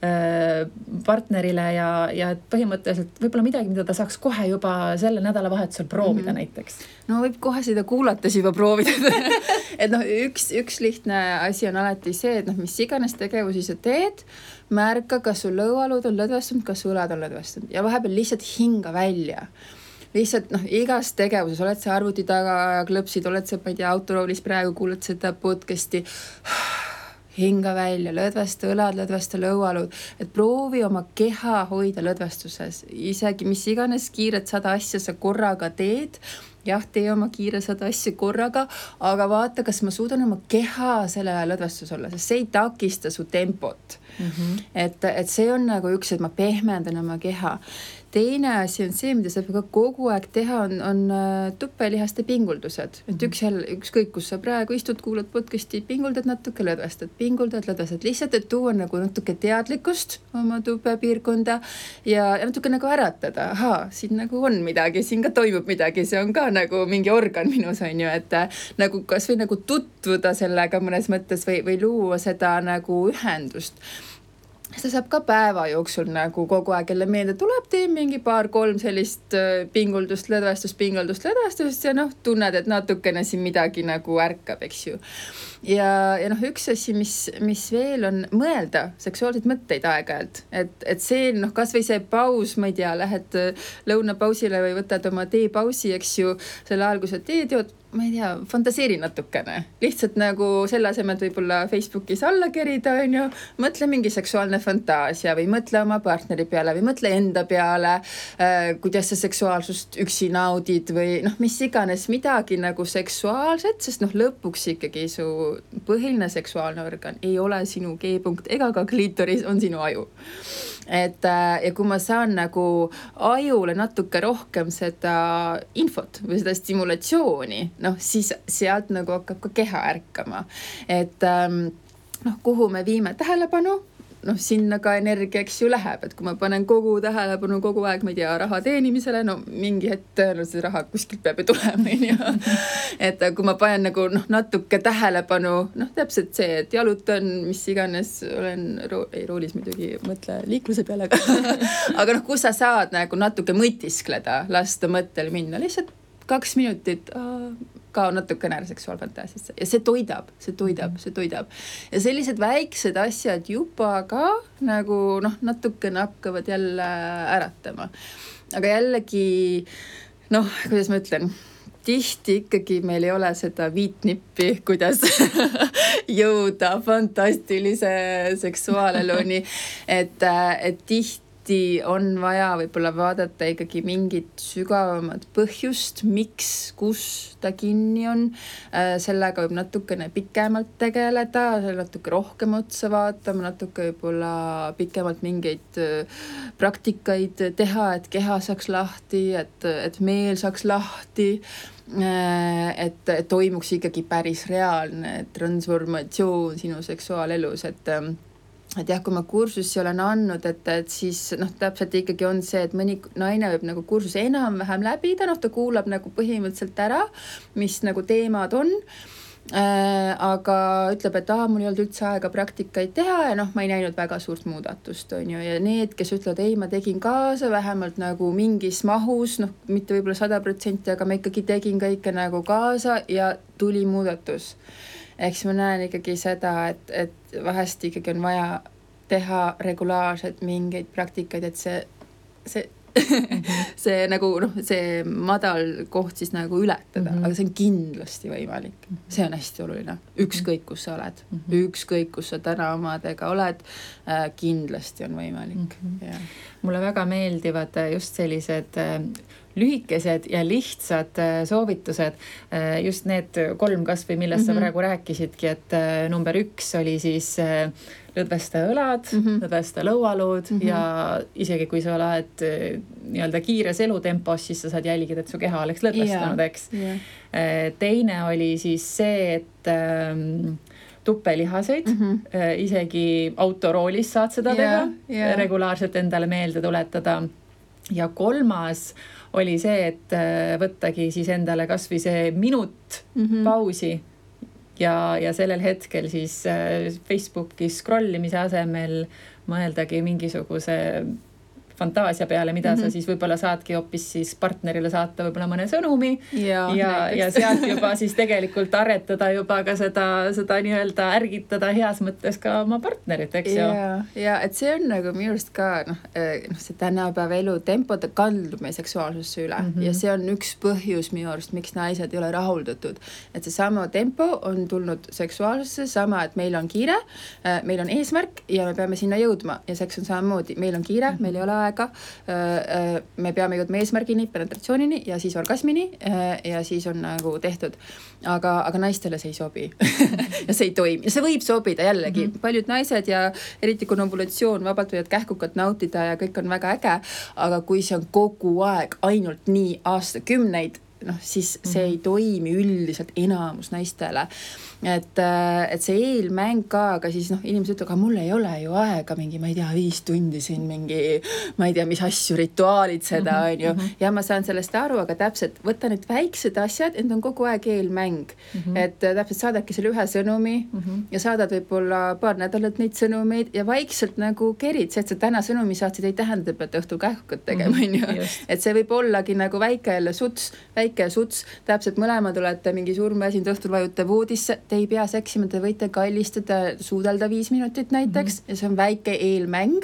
partnerile ja et põhimõtteliselt võib-olla midagi, mida ta saaks kohe juba selle nädalavahetusel proovida näiteks. No võib kohe seda kuulates juba proovida. Et noh, üks lihtne asi on alati see, et noh, mis iganes tegevusi sa teed, märka, kas sul lõualud on lõdvestunud, kas su õlad on lõdvestunud ja vahepeal lihtsalt hinga välja. Lihtsalt noh, igas tegevuses, oled sa arvuti taga, klõpsid, oled sa, ma ei tea, autoroolis praegu, kuulad seda podcasti, hinga välja, lõdvesta õlad, lõdvesta lõualud, et proovi oma keha hoida lõdvestuses. Isegi mis iganes kiired 100 asja sa korraga teed, jah, tee oma kiire 100 asja korraga, aga vaata, kas ma suudan oma keha selle lõdvestus olla, sest see ei takista su tempot. Et see on nagu üks, et ma pehmendan oma keha. Teine asi on see, mida saab ka kogu aeg teha, on tupelihaste pinguldused. Et ükskõik, kus sa praegu istud, kuulad podcasti, pinguldad natuke, lõdvestad, lihtsalt, et tuua nagu natuke teadlikkust oma tubepiirkonda ja natuke nagu äratada. Siin nagu on midagi, siin ka toimub midagi, see on ka nagu mingi organ minus, on ju, et nagu kas või nagu tutvuda sellega mõnes mõttes või luua seda nagu ühendust. See saab ka päeva jooksul nagu kogu aeg jälle meelde tuleb, tee mingi 2-3 sellist pinguldust, lõdvestust ja noh, tunned, et natukene siin midagi nagu ärkab, eks ju. Ja noh, üks asi, mis veel on mõelda seksuaalseid mõtteid aeg-ajalt, et see noh, kas või see paus, ma ei tea, lähed lõunapausile või võtad oma teepausi, eks ju, selle ajal, kui sa teed, ma ei tea, fantaseeri natukene. Lihtsalt nagu selle asemel võib-olla Facebookis alla kerida, on ju, mõtle mingi seksuaalne fantaasia või mõtle oma partneri peale või mõtle enda peale, kuidas sa seksuaalsust üksi naudid või noh, mis iganes midagi nagu seksuaalset, sest noh, lõpuks ikkagi su põhiline seksuaalne organ ei ole sinu G-punkt ega ka kliitoris, on sinu aju. Ja kui ma saan nagu ajule natuke rohkem seda infot või seda stimulatsiooni, siis sealt nagu hakkab ka keha ärkama. Kuhu me viime tähelepanu, sinna ka energia, eks ju, läheb, et kui ma panen kogu tähelepanu kogu aeg, ma ei tea, raha teenimisele, mingi hetk see raha kuskilt peab ju tulema, et kui ma panen nagu natuke tähelepanu, täpselt see, et jalutan, mis iganes, olen roolis muidugi, mõtle liikluse peale ka, aga kus sa saad nagu natuke mõtiskleda, lasta mõttel minna, lihtsalt 2 minutit, ka natukene seksuaalfantaasiasse ja see toidab. Ja sellised väiksed asjad juba ka nagu natukene hakkavad jälle äratama. Aga jällegi, kuidas ma ütlen, tihti ikkagi meil ei ole seda 5 nippi, kuidas jõuda fantastilise seksuaaleluni, et tihti on vaja võib-olla vaadata ikkagi mingit sügavamat põhjust, miks, kus ta kinni on. Sellega võib natukene pikemalt tegeleda, natuke rohkem otsa vaatama, natuke võib-olla pikemalt mingeid praktikaid teha, et keha saaks lahti, et meel saaks lahti, et toimuks ikkagi päris reaalne transformatsioon sinu seksuaalelus, et jah, kui ma kursusi olen andnud, et siis täpselt ikkagi on see, et mõni naine võib nagu kursuse enam-vähem läbida, ta kuulab nagu põhimõtteliselt ära, mis nagu teemad on, aga ütleb, et mul ei olnud üldse aega praktikaid teha ja ma ei näinud väga suurt muudatust, on ju, ja need, kes ütlevad, ei, ma tegin kaasa vähemalt nagu mingis mahus, mitte võib-olla 100%, aga ma ikkagi tegin kõike nagu kaasa ja tuli muudatus. Eks ma näen ikkagi seda, et vahest ikkagi on vaja teha regulaarselt mingeid praktikaid, et see nagu see madal koht siis nagu ületada, aga see on kindlasti võimalik. See on hästi oluline. Ükskõik, kus sa oled. Ükskõik, kus sa täna omadega oled, kindlasti on võimalik. Ja. Mulle väga meeldivad just sellised lühikesed ja lihtsad soovitused. Just need 3 kasvõi, millest sa praegu rääkisidki, et number 1 oli siis lõdvesta õlad, lõdvesta lõualuud ja isegi kui sa oled nii-öelda kiires elutempos, siis sa saad jälgida, et su keha oleks lõdvestanud, eks. Teine oli siis see, et tuppelihaseid, isegi autoroolis saad seda teha, regulaarselt endale meelde tuletada. Ja 3 oli see, et võttagi siis endale kasvõi see minut pausi ja sellel hetkel siis Facebooki scrollimise asemel mõeldagi mingisuguse fantaasia peale, mida sa siis võib-olla saadki hoopis siis partnerile saata võib-olla mõne sõnumi ja sealt juba siis tegelikult aretada juba ka seda nii-öelda ärgitada heas mõttes ka oma partnerit, eks ju. Ja et see on nagu minu arust ka see tänapäeva elu tempo, ta kandub meie seksuaalsusse üle ja see on üks põhjus minu arust, miks naised ei ole rahuldatud. Et see sama tempo on tulnud seksuaalsusse, sama, et meil on kiire, meil on eesmärk ja me peame sinna jõudma ja seks on samamoodi, meil on kiire, meil ei ole aega, me peame jõudma eesmärgini, penetratsioonini ja siis orgasmini ja siis on nagu tehtud. Aga naistele see ei sobi ja see ei toimi. Ja see võib sobida jällegi. Paljud naised ja eriti kui ovulatsioon vabalt võivad kähkukat nautida ja kõik on väga äge, aga kui see on kogu aeg ainult nii aastakümneid, siis see ei toimi üldiselt enamus naistele. Et see eelmäng ka, aga siis inimesed ütlevad, aga mul ei ole ju aega mingi, ma ei tea, 5 tundi siin mingi, ma ei tea, mis asju, rituaalid seda on ju. Ja ma saan sellest aru, aga täpselt võtta need väiksed asjad, et on kogu aeg eelmäng. Et täpselt saadadki selle ühe sõnumi ja saadad võib-olla paar nädalat neid sõnumeid ja vaikselt nagu kerid. See, et sa täna sõnumi saatsid, ei tähenda, et pead õhtul kähkukat tegema. Et see võib ollagi nagu väike jälle suts, täpselt mõlemad olete mingi surmeasind õhtul vajuta voodisse, te ei pea seksima, te võite kallistada, suudelda 5 minutit näiteks ja see on väike eelmäng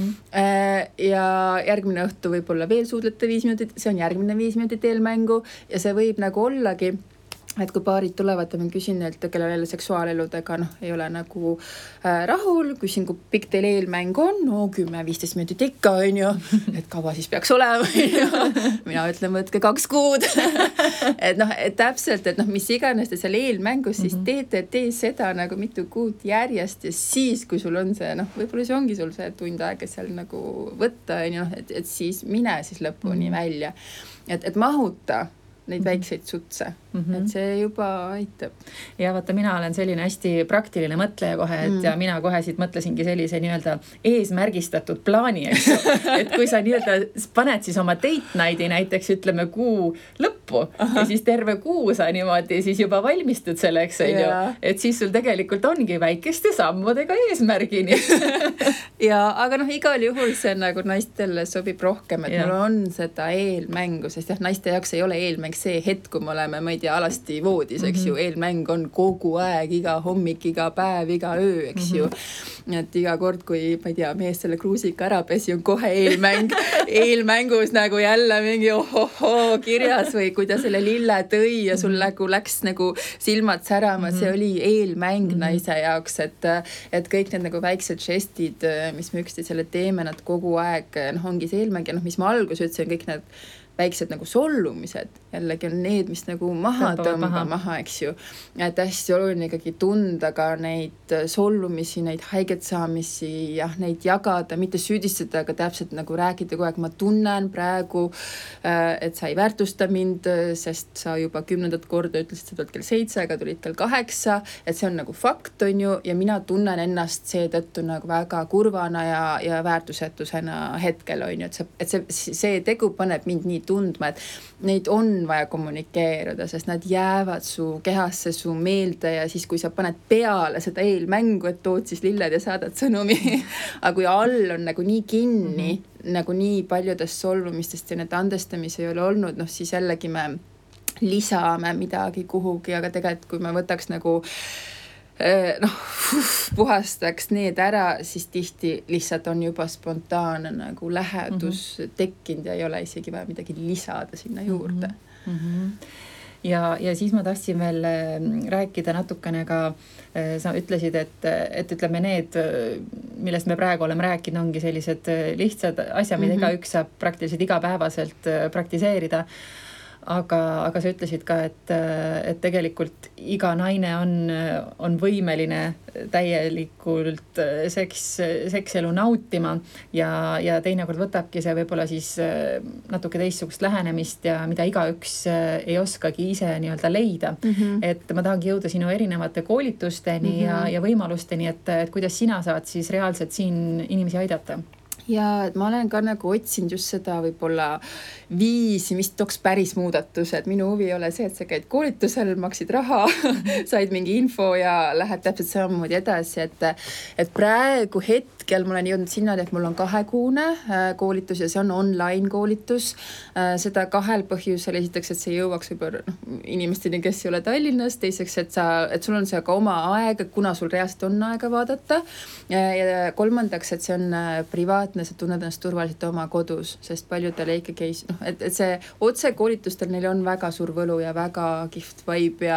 ja järgmine õhtu võib olla veel suudlete 5 minutit, see on järgmine 5 minutit eelmängu ja see võib nagu ollagi et kui paarid tulevad ja ma küsin neilt, kellel jälle seksuaaleludega ei ole nagu rahul, küsin, kui pikk teil eelmäng on, no 10-15 minutit ikka, on ju, et kaua siis peaks olema, mina ütlen, võtke 2 kuud. et täpselt, et mis iganes te seal eelmängus siis teete, tee seda nagu mitu kuud järjest ja siis, kui sul on see, võib-olla see ongi sul see tund aega seal nagu võtta, on ju, et siis mine siis lõpuni välja. Et mahuta neid väikseid sutse, et see juba aitab. Ja vaata, mina olen selline hästi praktiline mõtleja kohe, et ja mina kohe siit mõtlesingi sellise nii-öelda eesmärgistatud plaani, eks. Et kui sa nii-öelda paned siis oma date night'i näiteks, ütleme kuu lõppu ja siis terve kuu sa niimoodi siis juba valmistud selleks, on ju. Et siis sul tegelikult ongi väikeste sammudega eesmärgini. Ja, aga igal juhul see nagu naistele sobib rohkem, et mul on seda eelmängu, sest naiste jaoks ei ole eelmäng see hetk, kui me oleme, ma ei tea, alasti voodis, eks ju, eelmäng on kogu aeg, iga hommik, iga päev, iga öö, eks ju. Et iga kord, kui, ma ei tea, mees selle kruusika ära pesi, on kohe eelmäng, eelmängus nagu jälle mingi ohohoo kirjas või kui ta selle lille tõi ja sul nagu läks nagu silmad särama, see oli eelmäng naise jaoks, et kõik need nagu väiksed žestid, mis me üksteisele teeme, nad kogu aeg, ongi see eelmäng ja mis ma alguses ütlesin, kõik need väiksed nagu sollumised, jällegi on need, mis nagu maha tõmba maha, eks ju. Et hästi oluline ikkagi tunda ka neid sollumisi, neid haigetsaamisi ja neid jagada, mitte süüdistada, aga täpselt nagu rääkida kogu aeg, ma tunnen praegu, et sa ei väärtusta mind, sest sa juba 10. korda ütlesid, sa tulid kell 7, aga tulid kell 8, et see on nagu fakt, on ju, ja mina tunnen ennast seetõttu nagu väga kurvana ja väärtusetusena hetkel, on ju, et see tegu paneb mind nii tundma, et neid on vaja kommunikeerida, sest nad jäävad su kehasse, su meelde ja siis, kui sa paned peale seda eelmängu, et tood siis lilled ja saadad sõnumi, aga kui all on nagu nii kinni, nagu nii paljudest solvumistest ja need andestamisi ei ole olnud, siis jällegi me lisame midagi kuhugi, aga tegelikult, kui me võtaks nagu puhastaks need ära, siis tihti lihtsalt on juba spontaanne nagu lähedus tekkinud ja ei ole isegi vaja midagi lisada sinna juurde. Ja siis ma tahtsin veel rääkida natukene ka, sa ütlesid, et ütleme need, millest me praegu oleme rääkinud, ongi sellised lihtsad asjad, mida igaüks saab praktiliselt igapäevaselt praktiseerida. Aga sa ütlesid ka, et tegelikult iga naine on võimeline täielikult sekselu nautima ja teinekord võtabki see võib-olla siis natuke teistsugust lähenemist ja mida igaüks ei oskagi ise nii-öelda leida. Et ma tahangi jõuda sinu erinevate koolitusteni ja võimalusteni, et kuidas sina saad siis reaalselt siin inimesi aidata. Ja ma olen ka nagu otsinud just seda võib-olla viisi, mis tooks päris muudatused. Minu huvi ei ole see, et sa käid koolitusel, maksid raha, said mingi info ja lähed täpselt samamoodi edasi. Et praegu hetkel ma olen jõudnud sinna, et mul on 2-kuune koolitus ja see on online koolitus. Seda 2 põhjusel. Esiteks, et see jõuaks võib-olla inimesteni, kes ei ole Tallinnas. Teiseks, et sul on see ka oma aeg, kuna sul reaalselt on aega vaadata. Ja kolmandaks, et see on privaatne, sa tunned ennast turvaliselt oma kodus, sest paljudele ikkagi et see otsekoolitustel neil on väga suur võlu ja väga kihvt vibe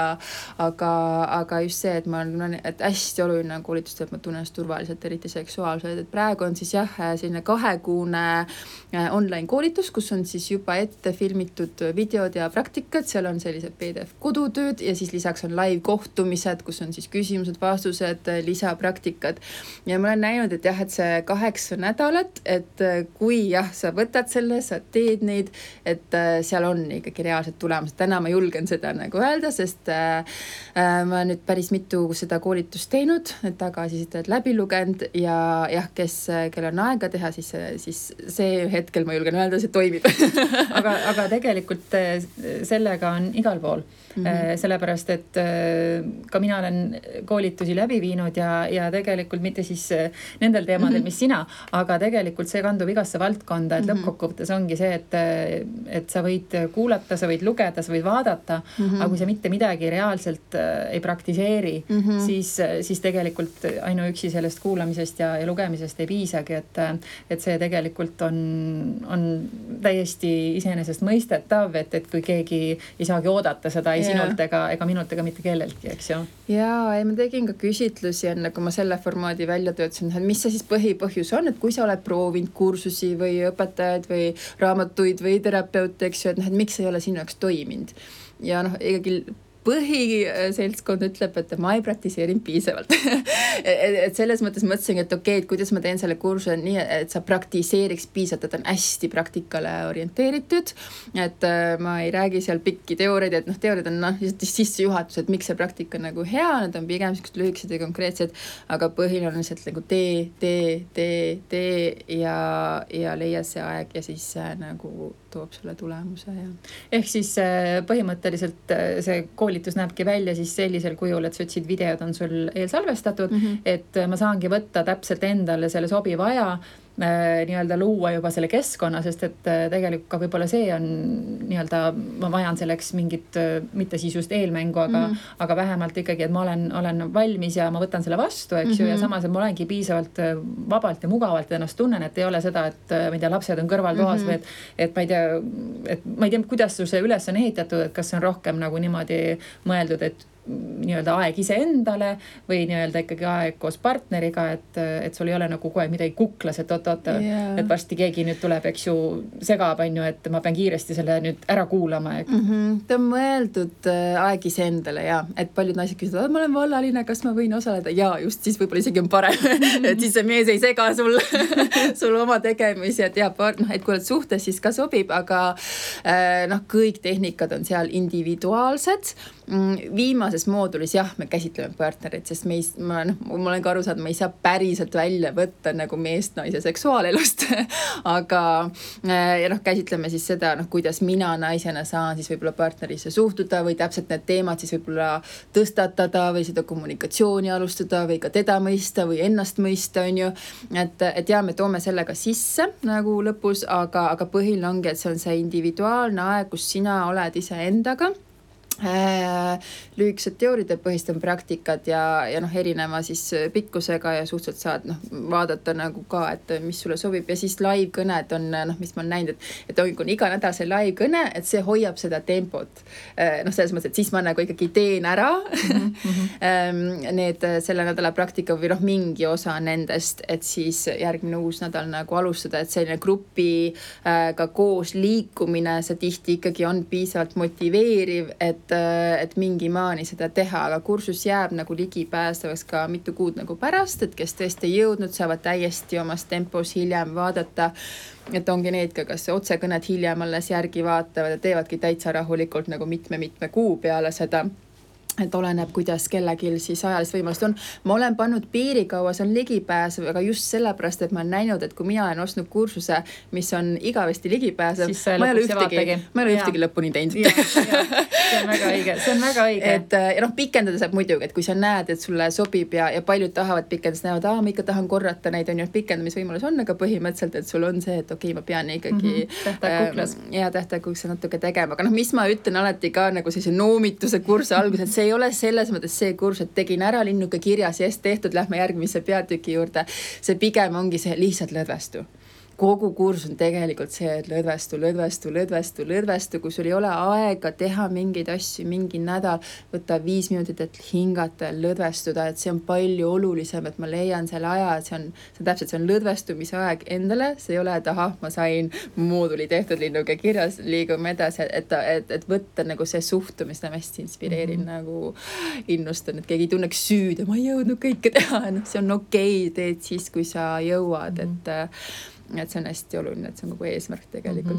aga just see, et ma olen, et hästi oluline on koolitustel, et ma tunnen ennast turvaliselt, eriti seksuaalselt, et praegu on siis selline 2-kuune online koolitus, kus on siis juba ette filmitud videod ja praktikad, seal on sellised PDF kodutööd ja siis lisaks on live kohtumised, kus on siis küsimused, vastused, lisapraktikad ja ma olen näinud, et et see 8 nädalat, et kui sa võtad selle, sa teed neid, et seal on ikkagi reaalsed tulemused. Täna ma julgen seda nagu öelda, sest ma nüüd päris mitu seda koolitust teinud, tagasisidet läbi lugenud ja kellel on aega teha, siis see hetkel ma julgen öelda, see toimib. aga tegelikult sellega on igal pool. Sellepärast, et ka mina olen koolitusi läbi viinud ja tegelikult mitte siis nendel teemadel, mis sina, aga tegelikult tegelikult see kandub igasse valdkonda, et lõppkokkuvõttes ongi see, et sa võid kuulata, sa võid lugeda, sa võid vaadata, aga kui sa mitte midagi reaalselt ei praktiseeri, siis tegelikult ainuüksi sellest kuulamisest ja lugemisest ei piisagi, et see tegelikult on täiesti iseenesest mõistetav, et kui keegi ei saagi oodata seda ei sinult ega minult ega mitte kelleltki, eks ju. Jaa, ma tegin ka küsitlusi enne, kui ma selle formaadi välja töötasin, et mis see siis põhipõhjus on, et kui sa oled proovinud kursusi või õpetajad või raamatuid või terapeute, eks ju, et miks ei ole sinu jaoks toiminud. Ja ikkagi põhiseltskond ütleb, et ma ei praktiseerinud piisavalt. et selles mõttes mõtlesin, et okei, et kuidas ma teen selle kursuse nii, et sa praktiseeriks piisavalt, et on hästi praktikale orienteeritud, et ma ei räägi seal pikki teooriaid, et teooriad on sissejuhatus, et miks see praktika on nagu hea, need on pigem lühikesed ja konkreetsed, aga põhiline on lihtsalt nagu tee ja leia see aeg ja siis nagu toob selle tulemuse. Ja. Ehk siis põhimõtteliselt see koolitus näebki välja siis sellisel kujul, et sotsid videod on sul eelsalvestatud, et ma saangi võtta täpselt endale selle sobiva aja, nii-öelda luua juba selle keskkonna, sest et tegelikult ka võib-olla see on nii-öelda, ma vajan selleks mingit mitte siis just eelmängu, aga vähemalt ikkagi, et ma olen valmis ja ma võtan selle vastu, eks ju, ja samas, et ma olengi piisavalt vabalt ja mugavalt ennast tunnen, et ei ole seda, et ma ei tea, lapsed on kõrval toas või et ma ei tea, kuidas sul see üles on ehitatud, et kas see on rohkem nagu niimoodi mõeldud, et nii-öelda aeg ise endale või nii-öelda ikkagi aeg koos partneriga, et sul ei ole nagu kohe midagi kuklas, et et varsti keegi nüüd tuleb, eks ju, segab, et ma pean kiiresti selle nüüd ära kuulama. Ta on mõeldud aeg ise endale ja, et paljud naised küsivad, ma olen vallaline, kas ma võin osaleda? Ja just siis võib-olla isegi on parem, et siis see mees ei sega sul oma tegemisi, et kui oled suhtes, siis ka sobib, aga kõik tehnikad on seal individuaalsed. Viimases moodulis me käsitleme partnerit, sest ma olen ka aru saanud, ma ei saa päriselt välja võtta nagu meest naise seksuaalelust, aga käsitleme siis seda, kuidas mina naisena saan siis võib-olla partnerisse suhtuda või täpselt need teemad siis võib-olla tõstatada või seda kommunikatsiooni alustada või ka teda mõista või ennast mõista, on ju, et me toome selle ka sisse nagu lõpus, aga põhiline ongi, et see on see individuaalne aeg, kus sina oled ise endaga. Lühikesed teooride põhist on praktikad ja erineva siis pikkusega ja suhteliselt saad vaadata nagu ka, et mis sulle sobib ja siis live-kõned on, mis ma olen näinud, et on iga nädal see live-kõne, et see hoiab seda tempot. Selles mõttes, et siis ma nagu ikkagi teen ära need selle nädala praktika või mingi osa nendest, et siis järgmine uus nädal nagu alustada, et selline grupi ka koos liikumine, see tihti ikkagi on piisavalt motiveeriv, et mingi maani seda teha, aga kursus jääb nagu ligipäästavaks ka mitu kuud nagu pärast, et kes tõesti ei jõudnud, saavad täiesti omas tempos hiljem vaadata, et ongi need ka, kas otsekõned hiljem alles järgi vaatavad ja teevadki täitsa rahulikult nagu mitme kuu peale seda. Et oleneb, kuidas kellegil siis ajalist võimalust on. Ma olen pannud piiri kaua, see on ligipääsev, aga just sellepärast, et ma olen näinud, et kui mina olen ostnud kursuse, mis on igavesti ligipääsev, ma ei ole ühtegi lõpuni teinud. See on väga õige. Et pikendada saab muidugi, et kui sa näed, et sulle sobib ja paljud tahavad pikendast näevad, ma ikka tahan korrata neid, on ju, pikendamisvõimalus on, aga põhimõtteliselt, et sul on see, et okei, ma pean ikkagi tähtaegkuklas natuke tegema. Aga mis ma ütlen alati ka nagu sellise noomituse kursi alguses, et see ei ole selles mõttes see kurs, et tegin ära linnuke kirjas ja tehtud, lähme järgmise peatüki juurde. See pigem ongi see lihtsalt lõdvestu. Kogu kurs on tegelikult see, et lõdvestu, kui sul ei ole aega teha mingeid asju, mingi nädal, võtta 5 minutit, et hingata ja lõdvestuda, et see on palju olulisem, et ma leian selle aja, et see on lõdvestumise aeg endale, see ei ole, et ma sain mooduli tehtud linnuke kirjas, liigume edasi, et võtta nagu see suhtumist, ma hästi inspireerin nagu innustan, et keegi ei tunneks süüd ja ma ei jõudnud kõike teha, see on okei, teed siis, kui sa jõuad, et see on hästi oluline, et see on kogu eesmärk tegelikult.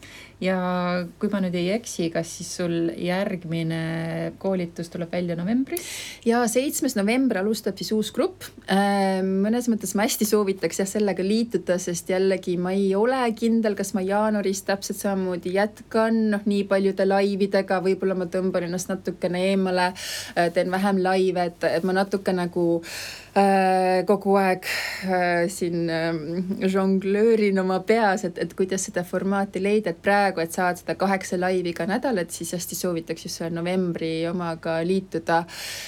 Ja kui ma nüüd ei eksi, kas siis sul järgmine koolitus tuleb välja novembris? Ja 7. november alustab siis uus grupp. Mõnes mõttes ma hästi soovitaks sellega liituda, sest jällegi ma ei ole kindel, kas ma jaanuaris täpselt samamoodi jätkan nii paljude laividega, võib-olla ma tõmban ennast natukene eemale, teen vähem laive, et ma natuke nagu kogu aeg siin žonglöörin oma peas, et kuidas seda formaati leida, et praegu, et saad seda 8 laivi iga nädal, et siis hästi soovitaks just novembri omaga liituda.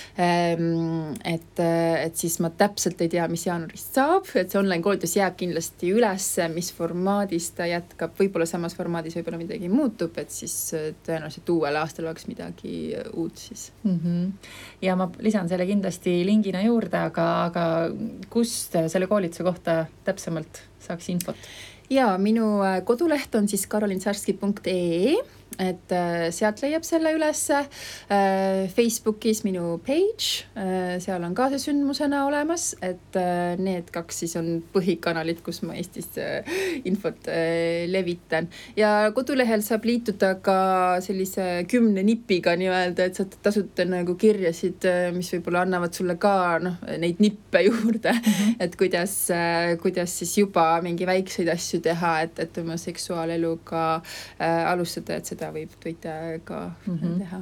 Et siis ma täpselt ei tea, mis jaanuarist saab, et see online koolitus jääb kindlasti üles, mis formaadis ta jätkab, võib-olla samas formaadis võib-olla midagi muutub, et siis tõenäoliselt uuel aastal oleks midagi uut siis. Ja ma lisan selle kindlasti lingina juurde, aga kust selle koolituse kohta täpsemalt saaks infot? Ja minu koduleht on siis karolintsarski.ee, et sealt leiab selle üles. Facebookis minu page, seal on ka see sündmusena olemas, et need 2 siis on põhikanalit, kus ma Eestis infot levitan. Ja kodulehel saab liituda ka sellise 10 nipiga nii-öelda, et sa tasud nagu kirjasid, mis võib-olla annavad sulle ka neid nippe juurde, et kuidas siis juba mingi väikseid asju teha, et oma seksuaaleluga alustada, et seda võite ka teha.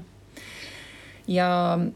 Ja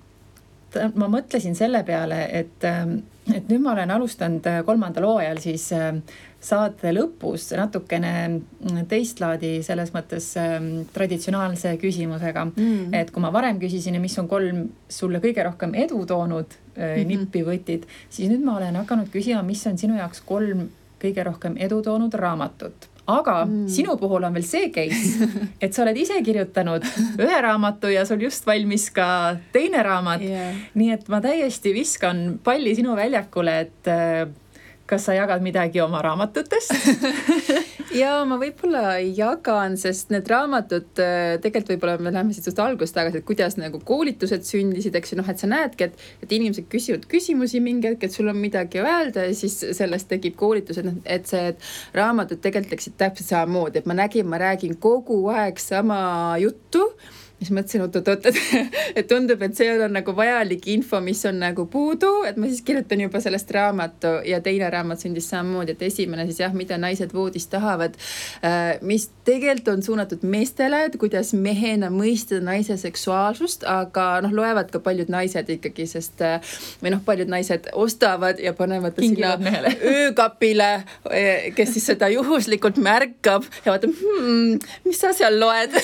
ma mõtlesin selle peale, et nüüd ma olen alustanud 3. hooajal siis saate lõpus natukene teistlaadi selles mõttes traditsionaalse küsimusega. Et kui ma varem küsisin, mis on 3 sulle kõige rohkem edu toonud nippi võtid, siis nüüd ma olen hakanud küsima, mis on sinu jaoks 3 kõige rohkem edu toonud raamatut. Aga sinu puhul on veel see case, et sa oled ise kirjutanud 1 raamatu ja sul just valmis ka teine raamat. Nii et ma täiesti viskan palli sinu väljakule, et kas sa jagad midagi oma raamatutest? Ja ma võib-olla jagan, sest need raamatud, tegelikult võib-olla me läheme siit algust tagasi, et kuidas nagu koolitused sündisid, eks ju, et sa näedki, et inimesed küsivad küsimusi mingi hetk, et sul on midagi öelda ja siis sellest tekib koolitused, et see raamatud tegelikult teksid täpselt samamoodi, et ma räägin kogu aeg sama juttu, mis mõtlesin, et tundub, et see on nagu vajalik info, mis on nagu puudu, et ma siis kirjutan juba sellest raamatu ja teine raamat sündis samamoodi, et esimene siis mida naised voodis tahavad, mis tegelikult on suunatud meestele, et kuidas mehena mõistada naise seksuaalsust, aga loevad ka paljud naised ikkagi, sest või paljud naised ostavad ja panevad sinna öökapile, kes siis seda juhuslikult märkab ja vaatab, mis sa seal loed?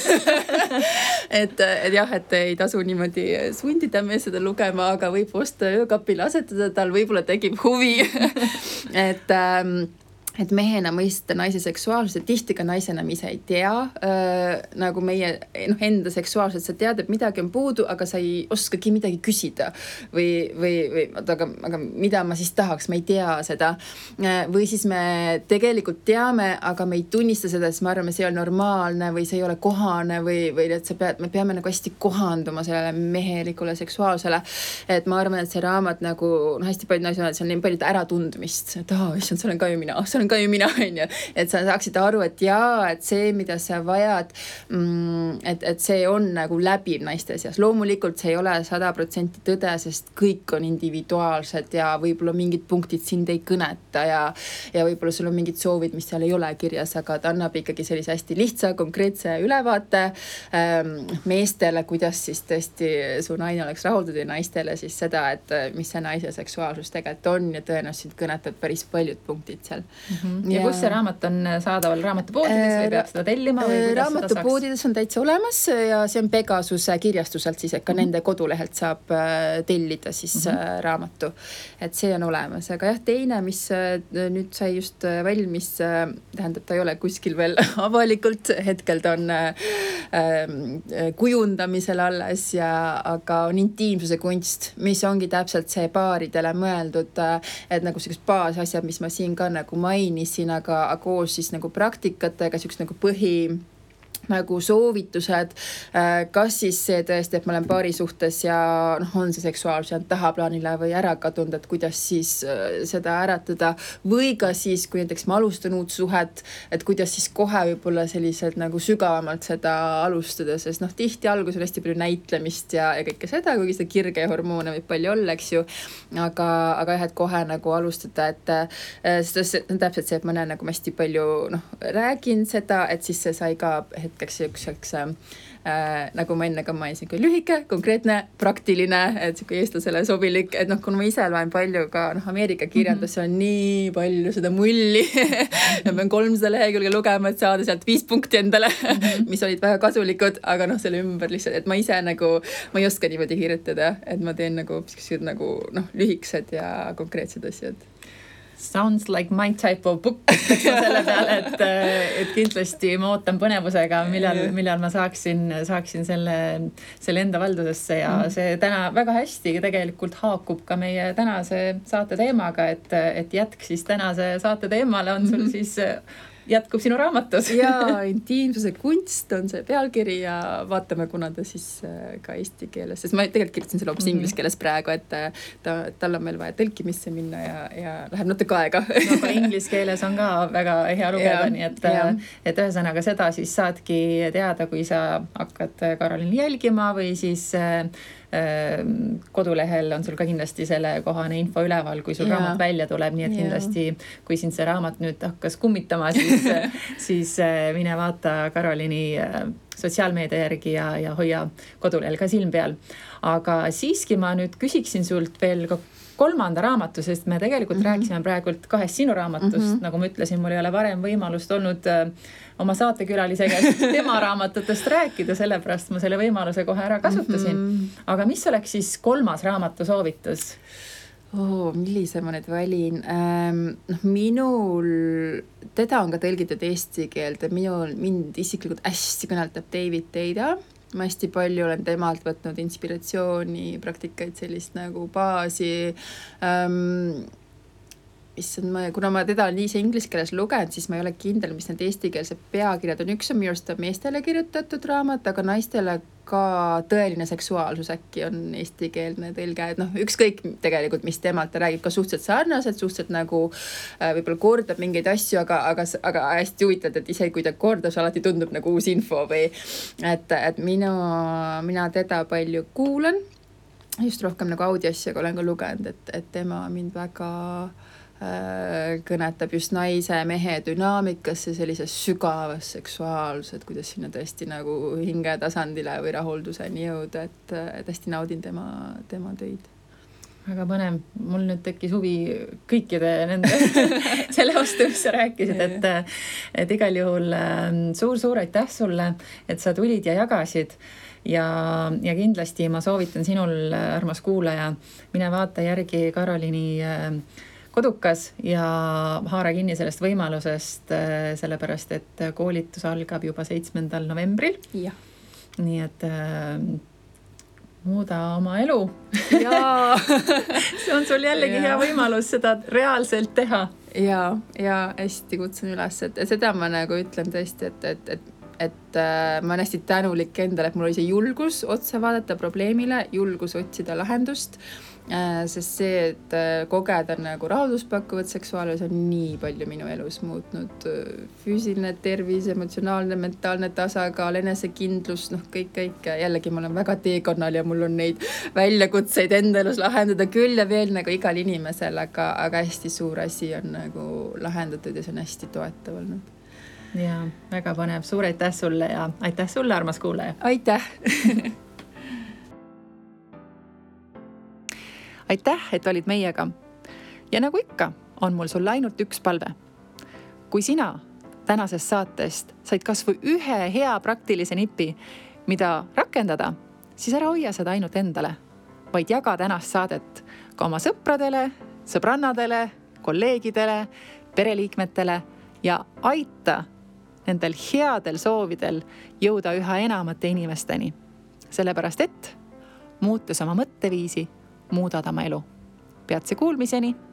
Et ei tasu niimoodi sundida me seda lugema, aga võib osta öökapile asetada, tal võib-olla tekib huvi. Et mehena mõista naise seksuaalsust, tihti ka naisena ise ei tea, nagu meie enda seksuaalselt, sa tead, et midagi on puudu, aga sa ei oskagi midagi küsida aga mida ma siis tahaks, ma ei tea seda. Või siis me tegelikult teame, aga me ei tunnista seda, sest me arvame, see ei ole normaalne või see ei ole kohane või et me peame nagu hästi kohanduma sellele mehelikule seksuaalsele. Et ma arvan, et see raamat nagu hästi palju naised on, et see on nii palju äratundmist, et issand, see olen ka ju mina, et sa saaksid aru, et et see, mida sa vajad, et see on nagu läbiv naiste seas. Loomulikult see ei ole 100% tõde, sest kõik on individuaalsed ja võib-olla mingid punktid sind ei kõneta ja võib-olla sul on mingid soovid, mis seal ei ole kirjas, aga ta annab ikkagi sellise hästi lihtsa, konkreetse ülevaate meestele, kuidas siis tõesti su naine oleks rahuldatud ja naistele siis seda, et mis see naise seksuaalsus tegelikult on ja tõenäoliselt kõnetab päris paljud punktid seal. Ja kus see raamat on saadaval raamatupoodides või peab seda tellima? Raamatupoodides on täitsa olemas ja see on Pegasuse kirjastuselt siis, et ka nende kodulehelt saab tellida siis raamatu. Et see on olemas. Aga teine, mis nüüd sai just valmis, tähendab, ta ei ole kuskil veel avalikult, hetkel ta on kujundamisel alles, aga on intiimsuse kunst, mis ongi täpselt see paaridele mõeldud, et nagu sellised baasasjad, mis ma siin ka nagu mainisin, aga koos siis nagu praktikatega, sellised nagu nagu soovitused, kas siis see tõesti, et ma olen paari suhtes ja on see seksuaalsus jäänud tahaplaanile või ära kadunud, et kuidas siis seda äratada, või ka siis, kui näiteks ma alustan uut suhet, et kuidas siis kohe võib-olla selliselt nagu sügavamalt seda alustada, sest tihti algus on hästi palju näitlemist ja kõike seda, kuigi seda kirge ja hormoone võib palju olla, eks ju, aga jah, et kohe nagu alustada, et see on täpselt see, et ma näen nagu hästi palju räägin seda, et siis see sai ka hetkeks nagu ma enne ka mainisin, lühike, konkreetne, praktiline, et siuke eestlasele sobilik, et kui ma ise loen palju ka Ameerika kirjandus, on nii palju seda mulli ma pean 300 lehekülge lugema, et saada sealt 5 punkti endale mis olid väga kasulikud, aga selle ümber lihtsalt, et ma ise nagu, ma ei oska niimoodi kirjutada, et ma teen nagu lühikesed ja konkreetsed asjad. Sounds like my type of book, selle peale, et kindlasti ma ootan põnevusega, millal ma saaksin selle enda valdusesse ja see täna väga hästi tegelikult haakub ka meie tänase saate teemaga, et jätk siis tänase saate teemale on sul siis jätkub sinu raamatus. Ja intiimsuse kunst on see pealkiri ja vaatame, kuna ta siis ka eesti keeles, sest ma tegelikult kirjutasin selle hoopis inglise keeles praegu, et tal on meil vaja tõlkimisse minna ja läheb natuke aega. Aga inglise keeles on ka väga hea lugeda, nii et ühesõnaga seda siis saadki teada, kui sa hakkad Karoliini jälgima või siis kodulehel on sul ka kindlasti selle kohane info üleval, kui sul raamat välja tuleb, nii et kindlasti, kui sind see raamat nüüd hakkas kummitama, siis mine vaata Karoliini sotsiaalmeedia järgi ja hoia kodulehel ka silm peal. Aga siiski ma nüüd küsiksin sult veel ka 3. raamatu, sest me tegelikult rääkisime praegult 2 sinu raamatust. Nagu ma ütlesin, mul ei ole varem võimalust olnud oma saatekülalise käest tema raamatutest rääkida, sellepärast ma selle võimaluse kohe ära kasutasin. Aga mis oleks siis 3. raamatu soovitus? Millise ma nüüd valin? Minul, teda on ka tõlgitud eesti keelde, mind isiklikult hästi kõneldab David Deida. Ma hästi palju olen temalt võtnud inspiratsiooni, praktikaid, sellist nagu baasi. Kuna ma teda nii see inglise keeles lugenud, siis ma ei ole kindel, mis need eestikeelsed peakirjad on. Üks on minu arust meestele kirjutatud raamat, aga naistele ka tõeline seksuaalsus äkki on eestikeelne tõlge. Et ükskõik tegelikult, mis temalt ta räägib, ka suhteliselt sarnaselt, suhteliselt nagu võib-olla kordab mingeid asju, aga hästi huvitavad, et isegi kui ta kordab, see alati tundub nagu uus info või et mina teda palju kuulan, just rohkem nagu audioasja, aga olen ka lugenud, et tema mind väga kõnetab just naise mehe dünaamikasse, sellises sügavas seksuaalsed, kuidas sinna tõesti nagu hinge tasandile või rahulduseni jõuda, et hästi naudin tema töid. Väga põnev. Mul nüüd tekkis huvi kõikide nende selle vastu, mis sa rääkisid, et igal juhul suur aitäh sulle, et sa tulid ja jagasid. Ja kindlasti ma soovitan sinul, armas kuulaja, mine vaata järgi Karoliini kodukas ja haara kinni sellest võimalusest, sellepärast, et koolitus algab juba 7. novembril. Ja. Nii et muuda oma elu. Ja. See on sul jällegi hea võimalus seda reaalselt teha. Ja hästi kutsun üles, et seda ma nagu ütlen tõesti, et ma olen hästi tänulik endale, et mul oli see julgus otsa vaadata probleemile, julgus otsida lahendust, sest see, et kogeda nagu rahulduspakkuvat seksuaalsus on nii palju minu elus muutnud. Füüsiline tervis, emotsionaalne, mentaalne tasakaal, enesekindlus, kõik. Jällegi ma olen väga teekonnal ja mul on neid väljakutseid enda elus lahendada küll ja veel nagu igal inimesel, aga hästi suur asi on nagu lahendatud ja see on hästi toetav olnud. Ja, väga põnev. Suur aitäh sulle ja aitäh sulle, armas kuulaja. Aitäh! Aitäh, et olid meiega. Ja nagu ikka, on mul sulle ainult üks palve. Kui sina tänasest saatest said kas või ühe hea praktilise nipi, mida rakendada, siis ära hoia seda ainult endale, vaid jaga tänast saadet ka oma sõpradele, sõbrannadele, kolleegidele, pereliikmetele ja aita nendel headel soovidel jõuda üha enamate inimesteni. Sellepärast, et muutes oma mõtteviisi, muudad oma elu. Peatse kuulmiseni!